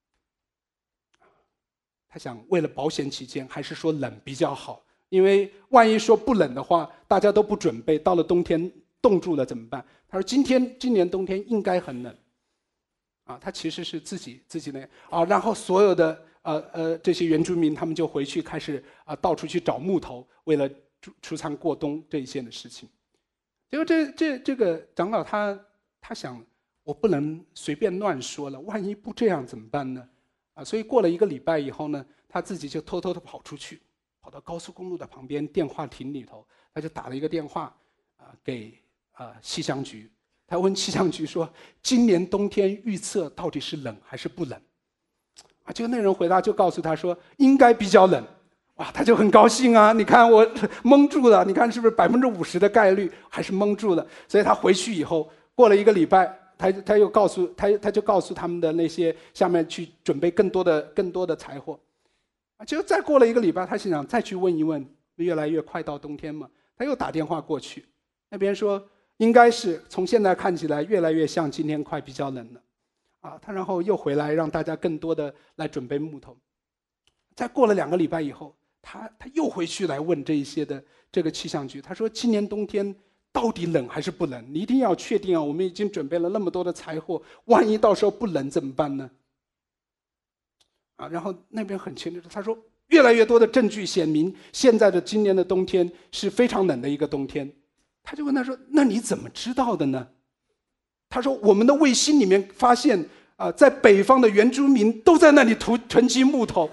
他想为了保险起见，还是说冷比较好，因为万一说不冷的话，大家都不准备，到了冬天冻住了怎么办？他说今年冬天应该很冷，他其实是自己那然后所有的这些原住民他们就回去开始到处去找木头，为了储藏过冬这一些的事情。结果这个长老他想，我不能随便乱说了，万一不这样怎么办呢？所以过了1个礼拜以后呢，他自己就偷偷的跑出去，跑到高速公路的旁边电话亭里头，他就打了一个电话给气象局，他问气象局说：“今年冬天预测到底是冷还是不冷？”结果那人回答就告诉他说：“应该比较冷。”哇，他就很高兴啊！你看我蒙住了，你看是不是50%的概率还是蒙住了？所以他回去以后，过了1个礼拜。他就告诉他们的那些下面去准备更多的财货，结果再过了1个礼拜，他想再去问一问，越来越快到冬天嘛，他又打电话过去，那边说应该是从现在看起来越来越像今天快比较冷了，他然后又回来让大家更多的来准备木头，再过了2个礼拜以后，他又回去来问这一些的这个气象局，他说今年冬天。到底冷还是不冷？你一定要确定我们已经准备了那么多的财货，万一到时候不冷怎么办呢？然后那边很清楚，他说越来越多的证据显明，现在的今年的冬天是非常冷的一个冬天。他就问他说：“那你怎么知道的呢？”他说：“我们的卫星里面发现，在北方的原住民都在那里囤积木头。”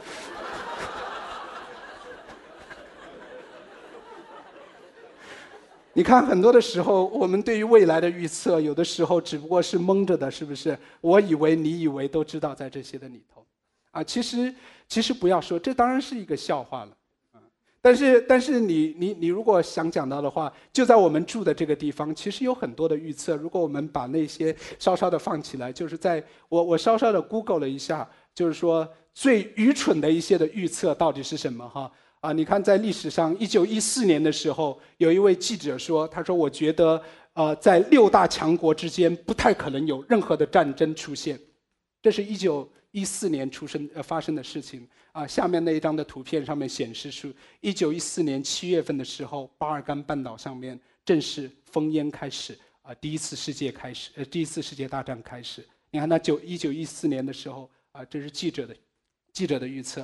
你看，很多的时候，我们对于未来的预测，有的时候只不过是蒙着的，是不是？我以为，你以为，都知道在这些的里头，其实不要说，这当然是一个笑话了，但是你如果想讲到的话，就在我们住的这个地方，其实有很多的预测。如果我们把那些稍稍的放起来，就是在我稍稍的 Google 了一下，就是说最愚蠢的一些的预测到底是什么哈？你看，在历史上，1914年的时候，有一位记者说：“他说，我觉得，在6大强国之间不太可能有任何的战争出现。”这是1914年发生的事情。下面那一张的图片上面显示出，1914年7月份的时候，巴尔干半岛上面正式烽烟开始，第一次世界大战开始。你看，那1914年的时候，这是记者的预测。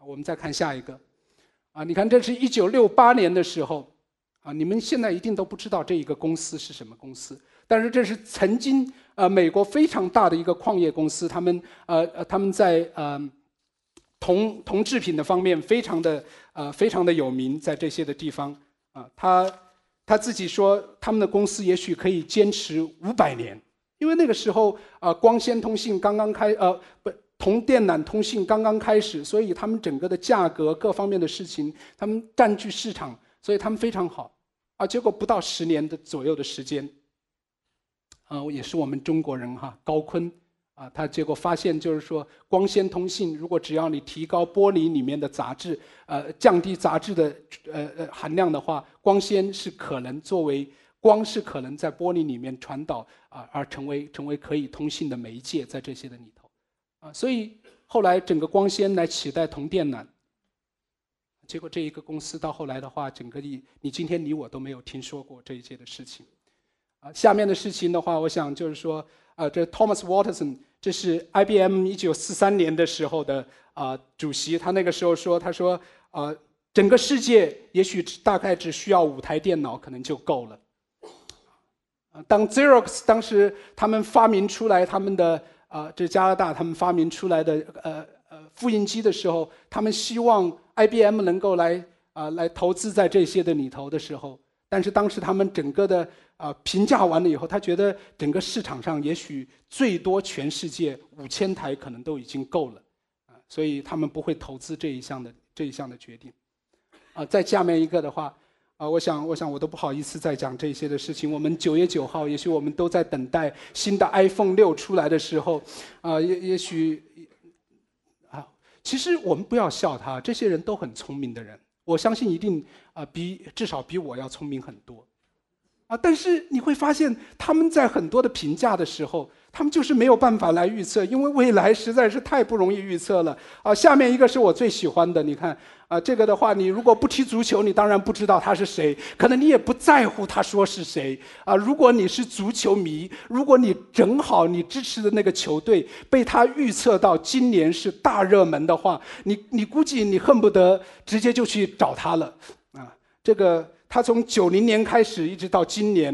我们再看下一个。你看这是1968年的时候，你们现在一定都不知道这一个公司是什么公司，但是这是曾经美国非常大的一个矿业公司，他们在铜制品的方面非常的有名，在这些的地方他自己说他们的公司也许可以坚持500年，因为那个时候光纤通信刚刚铜电缆通信刚刚开始，所以他们整个的价格各方面的事情，他们占据市场，所以他们非常好结果不到10年的左右的时间也是我们中国人高锟他结果发现就是说光纤通信，如果只要你提高玻璃里面的杂质降低杂质的含量的话，光是可能在玻璃里面传导而成为可以通信的媒介，在这些的里头所以后来整个光纤来取代铜电缆，结果这一个公司到后来的话，整个你今天你我都没有听说过这一些的事情下面的事情的话，我想就是说这 Thomas Watterson， 这是 IBM 1943年的时候的主席，他那个时候说，他说整个世界也许大概只需要5台电脑可能就够了当 Xerox 当时他们发明出来他们的这加拿大他们发明出来的复印机的时候，他们希望 IBM 能够来投资在这些的里头的时候，但是当时他们整个的评价完了以后，他觉得整个市场上也许最多全世界5000台可能都已经够了所以他们不会投资这一项的决定再下面一个的话我想我都不好意思再讲这些的事情。我们9月9号，也许我们都在等待新的 iPhone 6出来的时候，也许其实我们不要笑他，这些人都很聪明的人，我相信一定至少比我要聪明很多但是你会发现他们在很多的评价的时候，他们就是没有办法来预测，因为未来实在是太不容易预测了下面一个是我最喜欢的，你看这个的话，你如果不踢足球，你当然不知道他是谁，可能你也不在乎他说是谁如果你是足球迷，如果你正好你支持的那个球队被他预测到今年是大热门的话，你估计你恨不得直接就去找他了这个他从90年开始一直到今年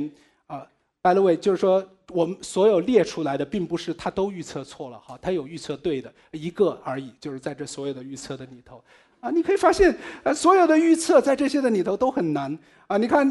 by the way， 就是说我们所有列出来的并不是他都预测错了他有预测对的一个而已，就是在这所有的预测的里头你可以发现所有的预测在这些的里头都很难你看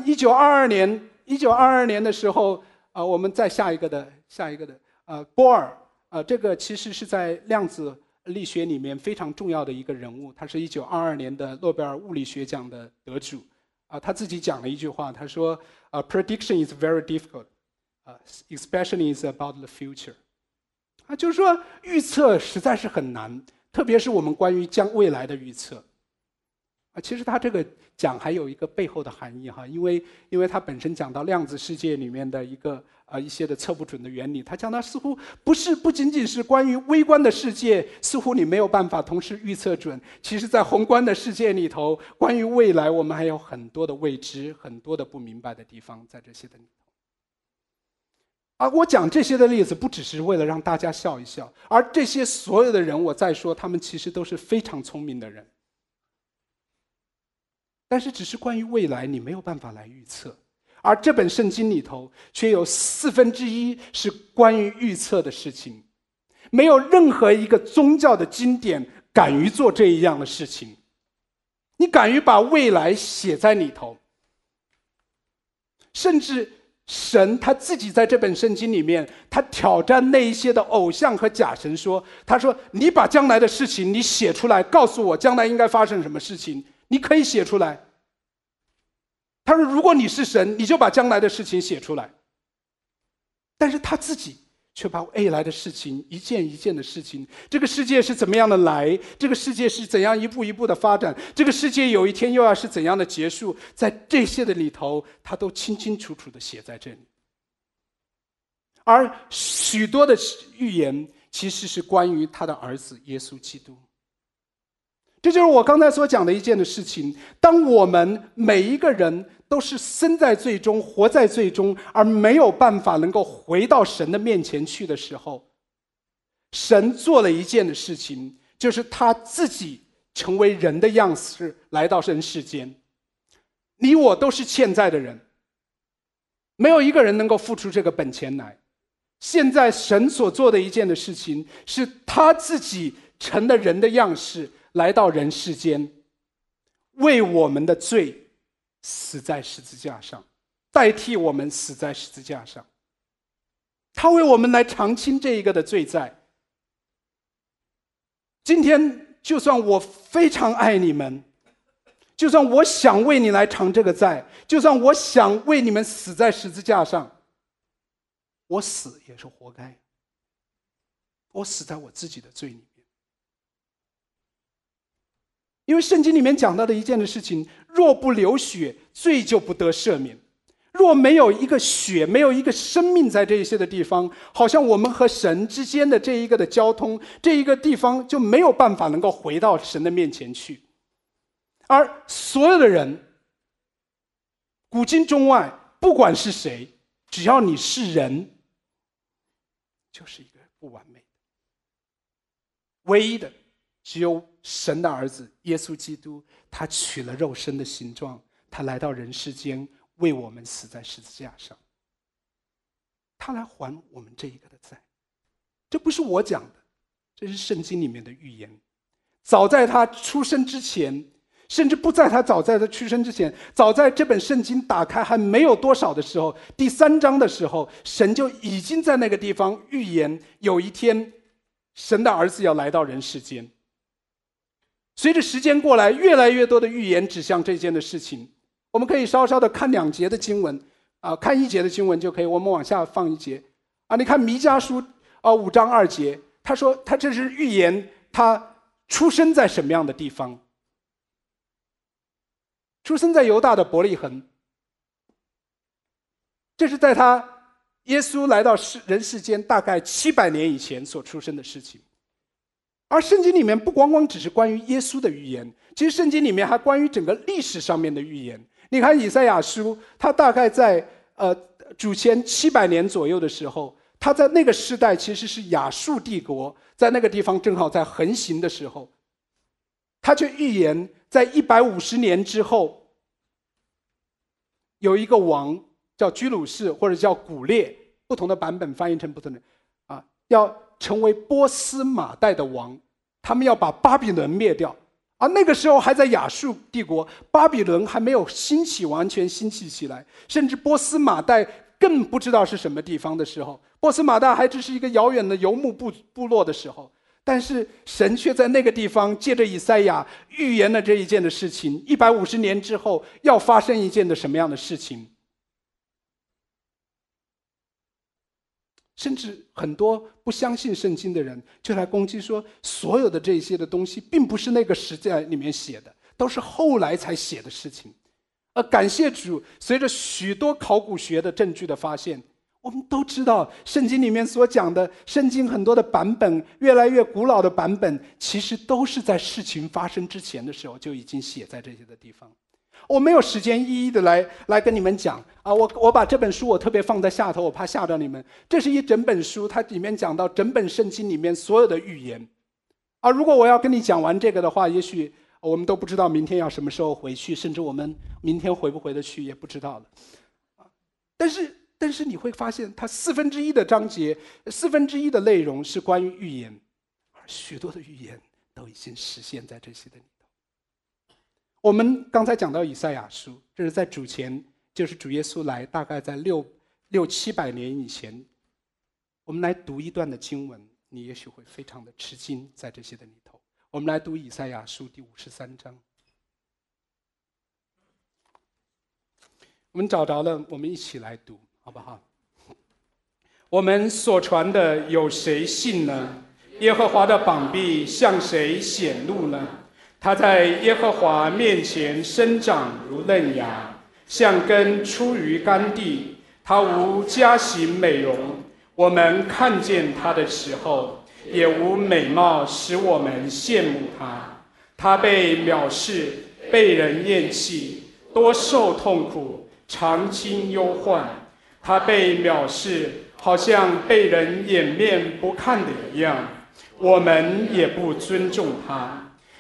1922年的时候我们再下一个的波尔这个其实是在量子力学里面非常重要的一个人物，他是1922年的诺贝尔物理学奖的得主他自己讲了一句话，他说prediction is very difficult especially is about the future 就是说预测实在是很难，特别是我们关于未来的预测其实他这个讲还有一个背后的含义因为他本身讲到量子世界里面的一些的测不准的原理，他讲到似乎不仅仅是关于微观的世界，似乎你没有办法同时预测准，其实在宏观的世界里头，关于未来我们还有很多的未知，很多的不明白的地方在这些的里头我讲这些的例子不只是为了让大家笑一笑，而这些所有的人我再说，他们其实都是非常聪明的人，但是只是关于未来你没有办法来预测，而这本圣经里头却有1/4是关于预测的事情，没有任何一个宗教的经典敢于做这一样的事情，你敢于把未来写在里头，甚至神他自己在这本圣经里面，他挑战那一些的偶像和假神说，他说你把将来的事情你写出来，告诉我将来应该发生什么事情，你可以写出来。他说如果你是神，你就把将来的事情写出来。但是他自己却把未来的事情一件一件的事情，这个世界是怎么样的来，这个世界是怎样一步一步的发展，这个世界有一天又要是怎样的结束，在这些的里头他都清清楚楚的写在这里。而许多的预言其实是关于他的儿子耶稣基督。这就是我刚才所讲的一件的事情，当我们每一个人都是身在罪中活在罪中，而没有办法能够回到神的面前去的时候，神做了一件的事情，就是他自己成为人的样式来到人世间。你我都是欠债的人，没有一个人能够付出这个本钱来。现在神所做的一件的事情，是他自己成了人的样式来到人世间，为我们的罪死在十字架上，代替我们死在十字架上。他为我们来偿清这一个的罪债。今天就算我非常爱你们，就算我想为你来偿这个债，就算我想为你们死在十字架上，我死也是活该。我死在我自己的罪里面。因为圣经里面讲到的一件的事情，若不流血，罪就不得赦免。若没有一个血，没有一个生命在这一些的地方，好像我们和神之间的这一个的交通，这一个地方就没有办法能够回到神的面前去。而所有的人，古今中外，不管是谁，只要你是人，就是一个不完美的。唯一的只有神的儿子耶稣基督，他取了肉身的形状，他来到人世间，为我们死在十字架上，他来还我们这一个的债。这不是我讲的，这是圣经里面的预言。早在他出生之前，甚至不在他早在他出生之前，早在这本圣经打开还没有多少的时候，第3章的时候，神就已经在那个地方预言，有一天神的儿子要来到人世间。随着时间过来，越来越多的预言指向这件的事情。我们可以稍稍的看2节的经文，看1节的经文就可以。我们往下放1节，你看弥迦书5章2节，他说他这是预言他出生在什么样的地方，出生在犹大的伯利恒，这是在他耶稣来到人世间大概700年以前所出生的事情。而圣经里面不光光只是关于耶稣的预言，其实圣经里面还关于整个历史上面的预言。你看以赛亚书，他大概在主前700年左右的时候，他在那个时代其实是亚述帝国在那个地方正好在横行的时候，他却预言在150年之后，有一个王叫居鲁士或者叫古列，不同的版本翻译成不同的要成为波斯马代的王，他们要把巴比伦灭掉。而那个时候还在亚述帝国，巴比伦还没有完全兴起起来，甚至波斯马代更不知道是什么地方的时候，波斯马代还只是一个遥远的游牧部落的时候，但是神却在那个地方借着以赛亚预言了这一件的事情，150年之后要发生一件的什么样的事情。甚至很多不相信圣经的人就来攻击说，所有的这些的东西并不是那个时代里面写的，都是后来才写的事情。而感谢主，随着许多考古学的证据的发现，我们都知道圣经里面所讲的，圣经很多的版本，越来越古老的版本，其实都是在事情发生之前的时候就已经写在这些的地方。我没有时间一一的来跟你们讲我把这本书我特别放在下头，我怕吓到你们。这是一整本书，它里面讲到整本圣经里面所有的预言。如果我要跟你讲完这个的话，也许我们都不知道明天要什么时候回去，甚至我们明天回不回得去也不知道了。但是你会发现，它1/4的章节，1/4的内容是关于预言，而许多的预言都已经实现在这些的里头。我们刚才讲到以赛亚书，这是在主前，就是主耶稣来，大概在600-700年以前。我们来读一段的经文，你也许会非常的吃惊，在这些的里头。我们来读以赛亚书第53章。我们找着了，我们一起来读，好不好？我们所传的有谁信呢？耶和华的膀臂向谁显露呢？他在耶和华面前生长如嫩芽，像根出于干地。他无佳形美容，我们看见他的时候，也无美貌使我们羡慕他。他被藐视，被人厌弃，多受痛苦，常经忧患。他被藐视，好像被人掩面不看的一样，我们也不尊重他。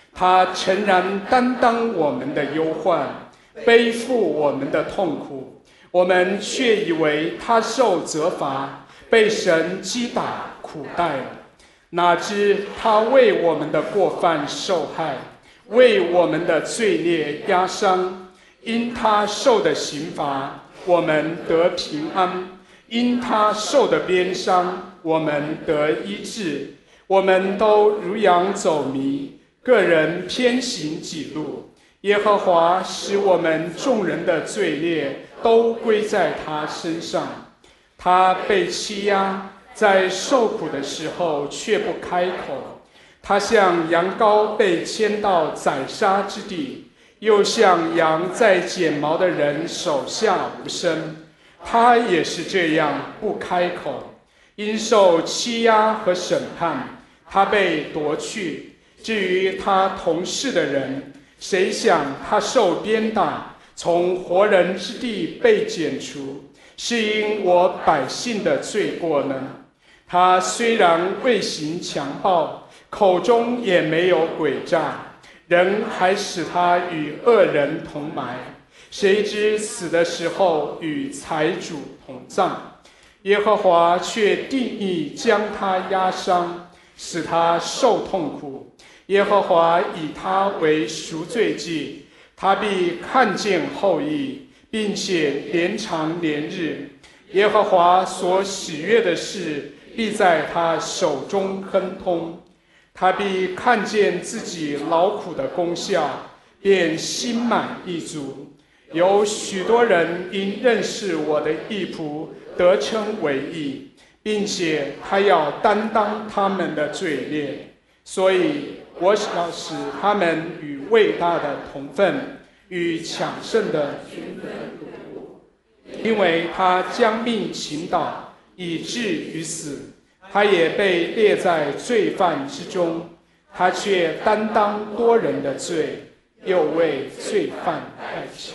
他诚然担当我们的忧患，背负我们的痛苦，我们却以为他受责罚，被神击打苦待了。哪知他为我们的过犯受害，为我们的罪孽压伤。因他受的刑罚，我们得平安；因他受的鞭伤，我们得医治。我们都如羊走迷，个人偏行己路。耶和华使我们众人的罪孽都归在他身上。他被欺压，在受苦的时候却不开口。他像羊羔被牵到宰杀之地，又像羊在剪毛的人手下无声。他也是这样不开口，因受欺压和审判，他被夺去。至于他同事的人，谁想他受鞭打，从活人之地被剪除，是因我百姓的罪过呢？他虽然未行强暴，口中也没有诡诈，人还使他与恶人同埋。谁知死的时候与财主同葬。耶和华却定义将他压伤，使他受痛苦。耶和华以他为赎罪祭，他必看见后裔，并且连长连日。耶和华所喜悦的事，必在他手中亨通。他必看见自己劳苦的功效，便心满意足。有许多人因认识我的义仆，得称为义，并且他要担当他们的罪孽。所以我要使他们与伟大的同分，与强盛的均分入伍。因为他将命倾倒，以至于死，他也被列在罪犯之中。他却担当多人的罪，又为罪犯代求。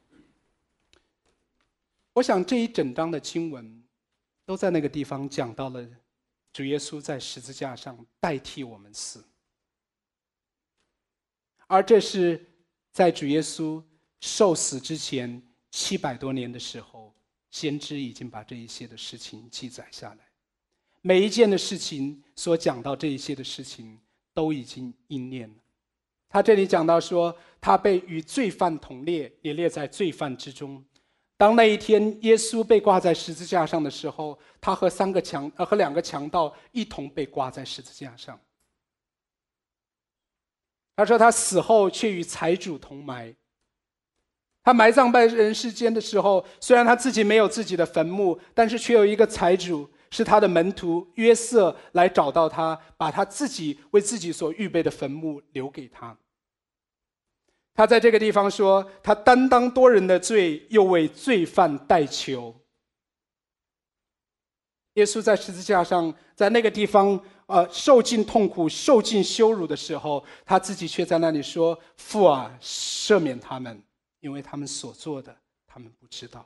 我想这一整章的经文都在那个地方讲到了主耶稣在十字架上代替我们死，而这是在主耶稣受死之前700多年的时候，先知已经把这一些的事情记载下来。每一件的事情所讲到这一些的事情都已经应验了。他这里讲到说，他被与罪犯同列，也列在罪犯之中。当那一天耶稣被挂在十字架上的时候，他和2个强盗一同被挂在十字架上。他说他死后却与财主同埋。他埋葬在人世间的时候，虽然他自己没有自己的坟墓，但是却有一个财主，是他的门徒约瑟来找到他，把他自己为自己所预备的坟墓留给他。他在这个地方说，他担当多人的罪，又为罪犯代求。耶稣在十字架上，在那个地方受尽痛苦、受尽羞辱的时候，他自己却在那里说：“父啊，赦免他们，因为他们所做的，他们不知道。”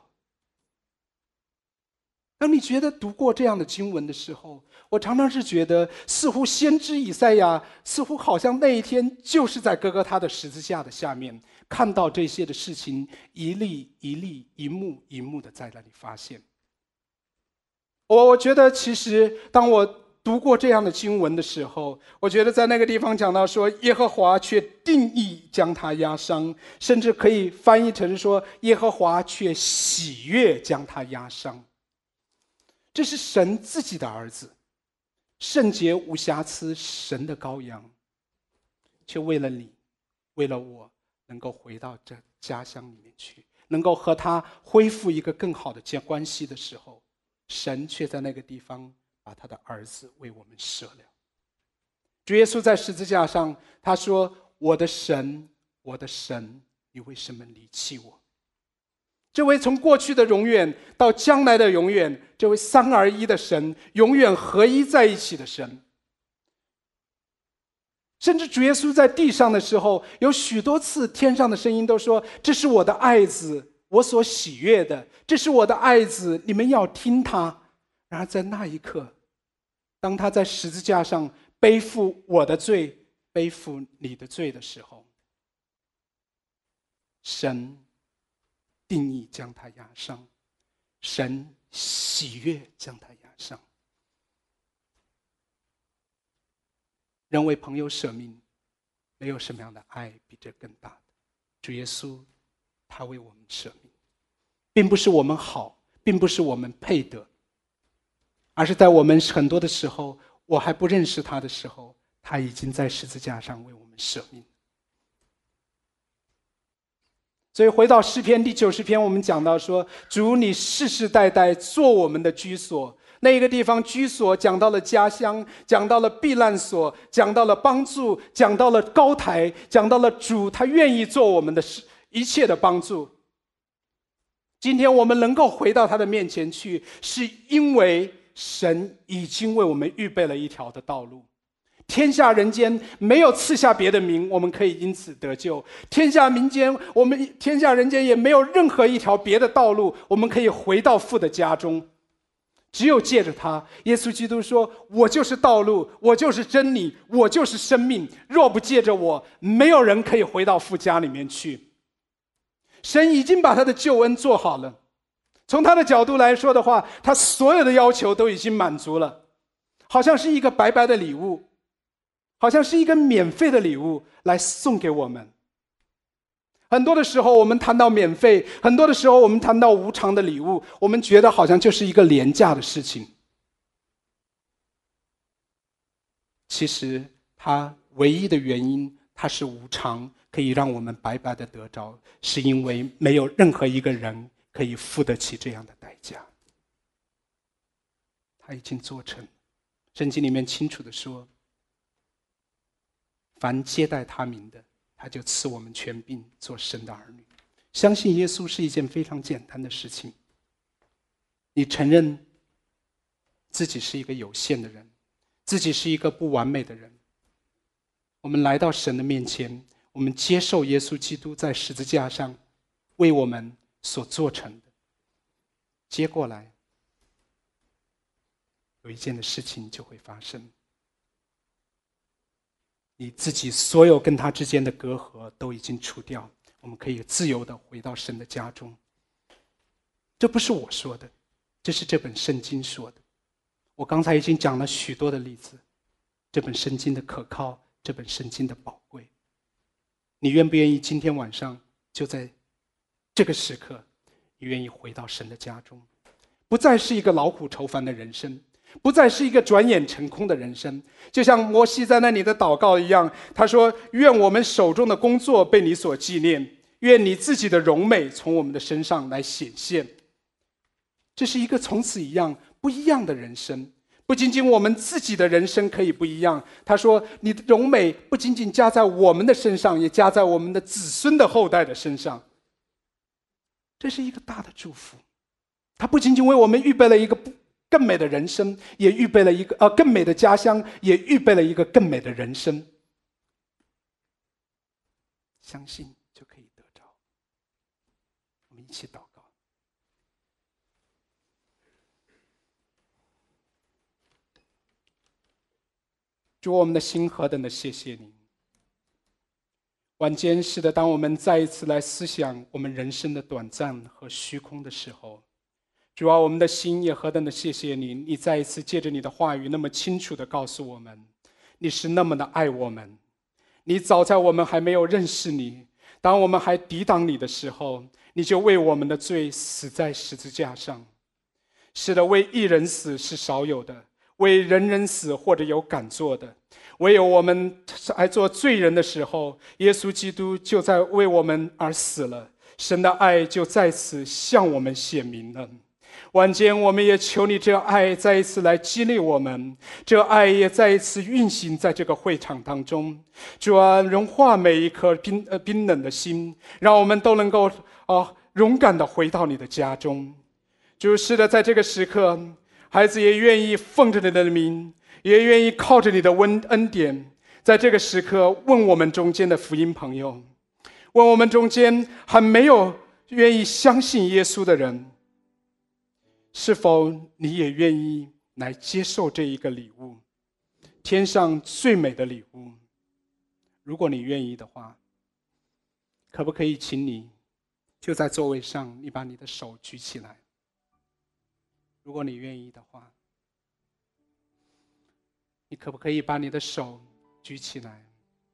当你觉得读过这样的经文的时候，我常常是觉得，似乎先知以赛亚似乎好像那一天就是在哥哥他的十字架的下面，看到这些的事情一粒一粒、一幕一幕的在那里发现。我觉得其实当我读过这样的经文的时候，我觉得在那个地方讲到说，耶和华却定义将他压伤，甚至可以翻译成说，耶和华却喜悦将他压伤。这是神自己的儿子，圣洁无瑕疵，神的羔羊，却为了你，为了我，能够回到这家乡里面去，能够和他恢复一个更好的关系的时候，神却在那个地方把他的儿子为我们舍了。主耶稣在十字架上，他说：“我的神，我的神，你为什么离弃我？”这位从过去的永远到将来的永远，这位三而一的神，永远合一在一起的神。甚至主耶稣在地上的时候，有许多次天上的声音都说：“这是我的爱子，我所喜悦的，这是我的爱子，你们要听他。”然而在那一刻，当他在十字架上背负我的罪， 背负你的罪的时候，神定义将他压伤，神喜悦将他压伤。人为朋友舍命，没有什么样的爱比这更大的。主耶稣他为我们舍命，并不是我们好，并不是我们配得，而是在我们很多的时候，我还不认识他的时候，他已经在十字架上为我们舍命。所以回到诗篇第90篇，我们讲到说，主你世世代代做我们的居所。那一个地方居所讲到了家乡，讲到了避难所，讲到了帮助，讲到了高台，讲到了主他愿意做我们的一切的帮助。今天我们能够回到他的面前去，是因为神已经为我们预备了一条的道路。天下人间没有赐下别的名，我们可以因此得救。天下人间也没有任何一条别的道路，我们可以回到父的家中。只有借着他，耶稣基督说，我就是道路，我就是真理，我就是生命，若不借着我，没有人可以回到父家里面去。神已经把他的救恩做好了，从他的角度来说的话，他所有的要求都已经满足了，好像是一个白白的礼物，好像是一个免费的礼物来送给我们。很多的时候我们谈到免费，很多的时候我们谈到无偿的礼物，我们觉得好像就是一个廉价的事情。其实它唯一的原因，它是无偿，可以让我们白白的得着，是因为没有任何一个人可以付得起这样的代价。他已经做成。圣经里面清楚的说，凡接待他名的，他就赐我们权柄做神的儿女。相信耶稣是一件非常简单的事情。你承认自己是一个有限的人，自己是一个不完美的人，我们来到神的面前，我们接受耶稣基督在十字架上为我们所做成的，接过来，有一件的事情就会发生，你自己所有跟他之间的隔阂都已经除掉，我们可以自由地回到神的家中。这不是我说的，这是这本圣经说的。我刚才已经讲了许多的例子，这本圣经的可靠，这本圣经的宝贵。你愿不愿意今天晚上就在这个时刻，你愿意回到神的家中，不再是一个劳苦愁烦的人生，不再是一个转眼成空的人生。就像摩西在那里的祷告一样，他说，愿我们手中的工作被你所纪念，愿你自己的荣美从我们的身上来显现。这是一个从此一样不一样的人生。不仅仅我们自己的人生可以不一样，他说你的荣美不仅仅加在我们的身上，也加在我们的子孙的后代的身上。这是一个大的祝福。他不仅仅为我们预备了一个更美的人生，也预备了一个更美的家乡，也预备了一个更美的人生。相信就可以得着。我们一起祷告。主，我们的心何等的谢谢你。晚间是的，当我们再一次来思想我们人生的短暂和虚空的时候，主啊，我们的心也何等的谢谢你，你再一次借着你的话语那么清楚地告诉我们，你是那么的爱我们。你早在我们还没有认识你，当我们还抵挡你的时候，你就为我们的罪死在十字架上。是的，为一人死是少有的，为人人死或者有敢做的，唯有我们还做罪人的时候，耶稣基督就在为我们而死了，神的爱就在此向我们显明了。晚间我们也求你这爱再一次来激励我们，这爱也再一次运行在这个会场当中。主啊，融化每一颗冰冷的心，让我们都能够勇敢地回到你的家中。主，是的，在这个时刻，孩子也愿意奉着你的名，也愿意靠着你的恩典，在这个时刻问我们中间的福音朋友，问我们中间还没有愿意相信耶稣的人，是否你也愿意来接受这一个礼物，天上最美的礼物， 如果你愿意的话，可不可以请你就在座位上，你把你的手举起来？如果你愿意的话，你可不可以把你的手举起来？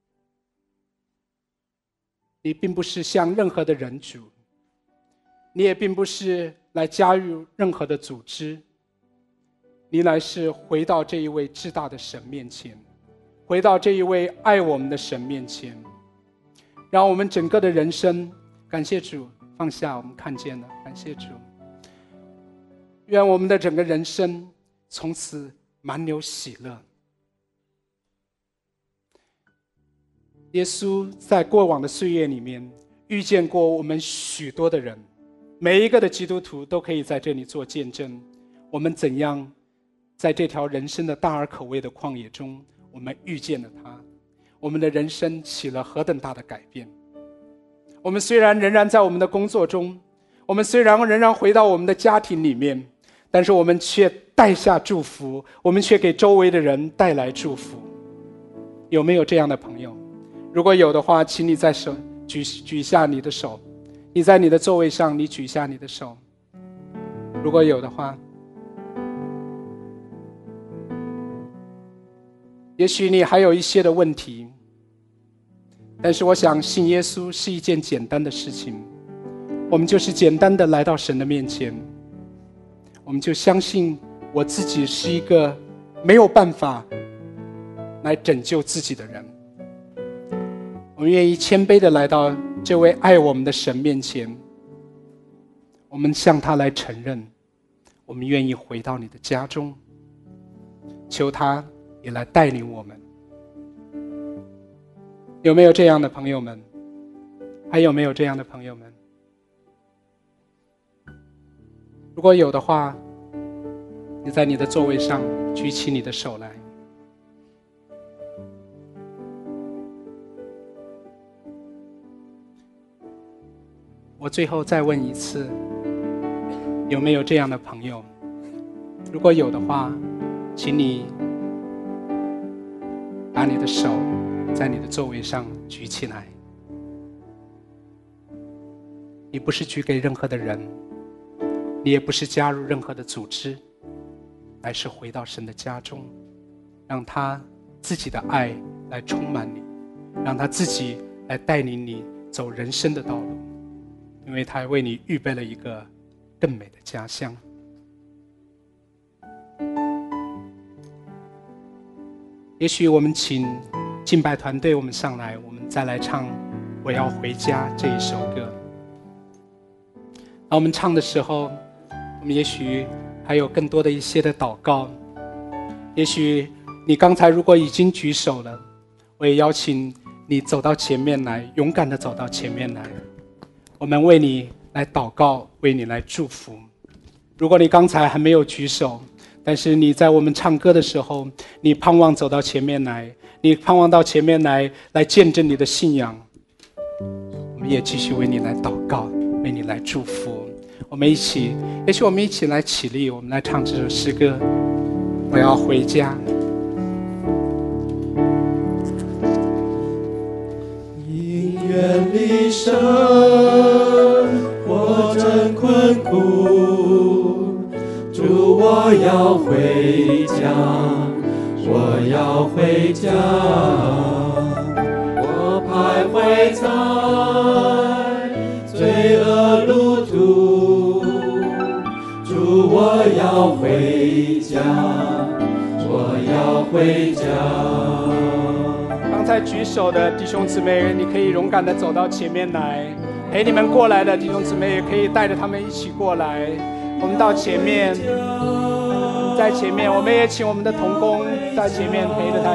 你并不是向任何的人主，你也并不是来加入任何的组织，你乃是回到这一位至大的神面前，回到这一位爱我们的神面前，让我们整个的人生，感谢主，放下我们看见了，感谢主，愿我们的整个人生从此满有喜乐。耶稣在过往的岁月里面遇见过我们许多的人，每一个的基督徒都可以在这里做见证，我们怎样在这条人生的大而可畏的旷野中，我们遇见了他，我们的人生起了何等大的改变。我们虽然仍然在我们的工作中，我们虽然仍然回到我们的家庭里面，但是我们却带下祝福，我们却给周围的人带来祝福。有没有这样的朋友？如果有的话，请你在手举下你的手，你在你的座位上，你举下你的手。如果有的话，也许你还有一些的问题，但是我想信耶稣是一件简单的事情，我们就是简单的来到神的面前，我们就相信我自己是一个没有办法来拯救自己的人，我们愿意谦卑的来到这位爱我们的神面前，我们向他来承认，我们愿意回到你的家中，求他也来带领我们。有没有这样的朋友们？还有没有这样的朋友们？如果有的话，你在你的座位上举起你的手来。我最后再问一次，有没有这样的朋友？如果有的话，请你把你的手在你的座位上举起来。你不是举给任何的人，你也不是加入任何的组织，乃是回到神的家中，让他自己的爱来充满你，让他自己来带领你走人生的道路，因为他为你预备了一个更美的家乡。也许我们请敬拜团队我们上来，我们再来唱我要回家这一首歌。当我们唱的时候，我们也许还有更多的一些的祷告。也许你刚才如果已经举手了，我也邀请你走到前面来，勇敢的走到前面来，我们为你来祷告，为你来祝福。如果你刚才还没有举手，但是你在我们唱歌的时候，你盼望走到前面来，你盼望到前面来见证你的信仰，我们也继续为你来祷告，为你来祝福。我们一起，也许我们一起来起立，我们来唱这首诗歌，我要回家。 因远离神，我真困苦，主我要回家，我要回家，我徘徊在罪恶路途，主我要回家，我要回家。 刚才举手的弟兄姊妹，你可以勇敢的走到前面来，陪你们过来的弟兄姊妹也可以带着他们一起过来。我们到前面，在前面，我们也请我们的同工在前面陪着他。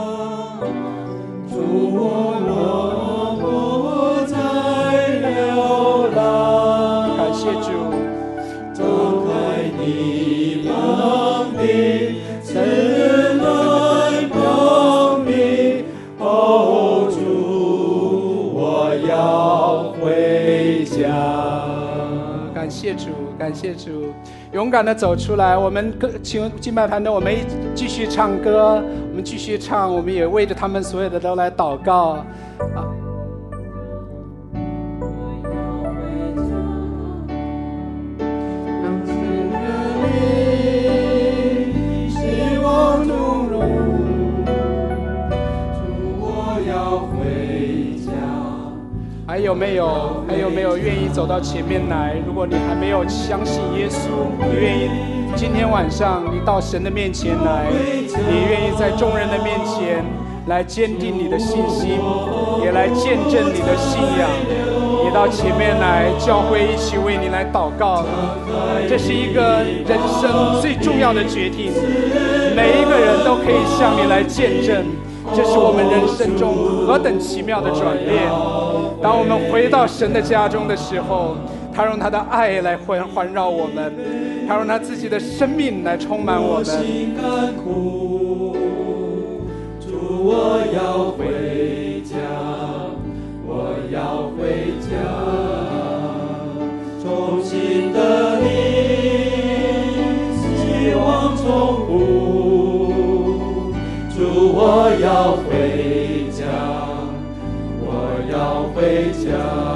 主我不再流浪， 感谢主， 走开你膀臂，赐来光明。哦，主，我要回家。 感谢主，感谢主，勇敢的走出来。我们请敬拜团的，我们继续唱歌，我们继续唱，我们也为着他们所有的都来祷告啊。还有没有愿意走到前面来？如果你还没有相信耶稣，你愿意今天晚上你到神的面前来，你愿意在众人的面前来坚定你的信心，也来见证你的信仰，也到前面来，教会一起为你来祷告。这是一个人生最重要的决定，每一个人都可以向你来见证，这是我们人生中何等奇妙的转变。当我们回到神的家中的时候，他用他的爱来环绕我们，他用他自己的生命来充满我们。 主，我要回家，我要回家，重新的你，希望重复。主，我要回家，我要回家，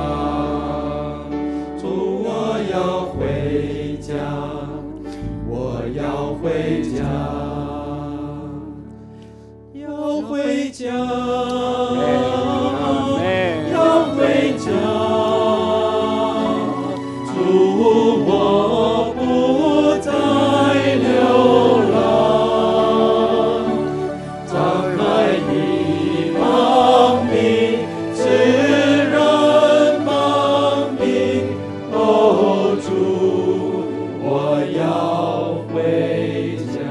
主，我要回家，我要回家，要回家，要回家，主，我不再流浪，张开你膀臂，使人亡命。哦，主，我要回家。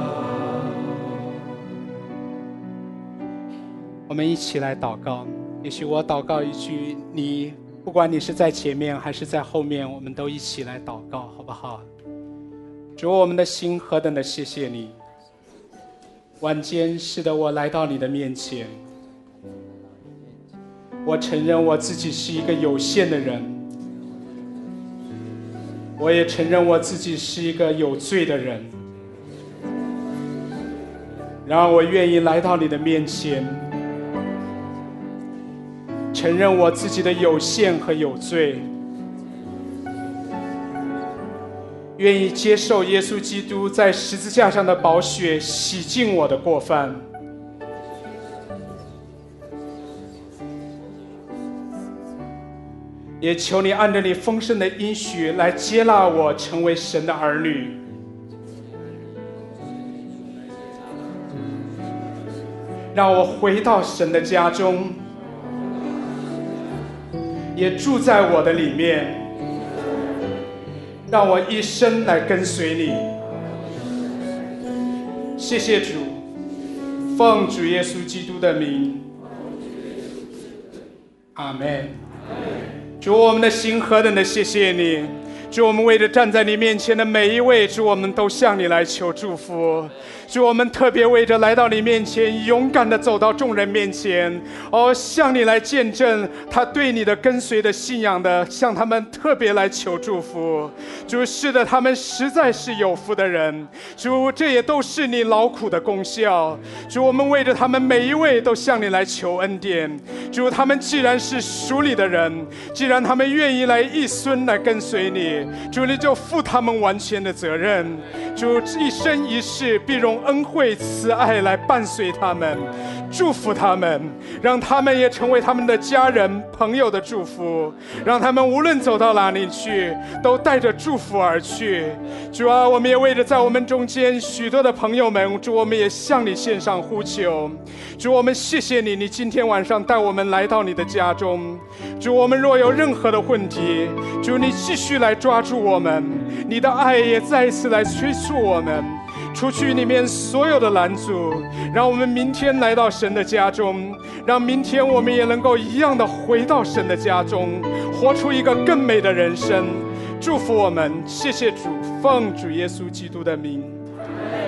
我们一起来祷告。也许我祷告一句，你不管你是在前面还是在后面，我们都一起来祷告，好不好？主，我们的心何等的谢谢你。晚间，是的，我来到你的面前，我承认我自己是一个有限的人，我也承认我自己是一个有罪的人，然而我愿意来到你的面前，承认我自己的有限和有罪，愿意接受耶稣基督在十字架上的宝血洗净我的过犯。也求你按着你丰盛的应许来接纳我成为神的儿女，让我回到神的家中，也住在我的里面，让我一生来跟随你。谢谢主，奉主耶稣基督的名，阿们。主，我们的心何等的谢谢你。主，我们为着站在你面前的每一位，主，我们都向你来求祝福。主，我们特别为着来到你面前，勇敢地走到众人面前，向你来见证他对你的跟随的信仰的，向他们特别来求祝福。主，是的，他们实在是有福的人。主，这也都是你劳苦的功效。主，我们为着他们每一位都向你来求恩典。主，他们既然是属你的人，既然他们愿意来一生来跟随你，主，你就负他们完全的责任。主，一生一世必容恩惠慈爱来伴随他们，祝福他们，让他们也成为他们的家人朋友的祝福，让他们无论走到哪里去都带着祝福而去。主啊，我们也为着在我们中间许多的朋友们，主，我们也向你献上呼求。主，我们谢谢你，你今天晚上带我们来到你的家中。主，我们若有任何的问题，主，你继续来抓住我们，你的爱也再一次来催促我们，除去里面所有的拦阻，让我们明天来到神的家中，让明天我们也能够一样的回到神的家中，活出一个更美的人生。祝福我们，谢谢主，奉主耶稣基督的名。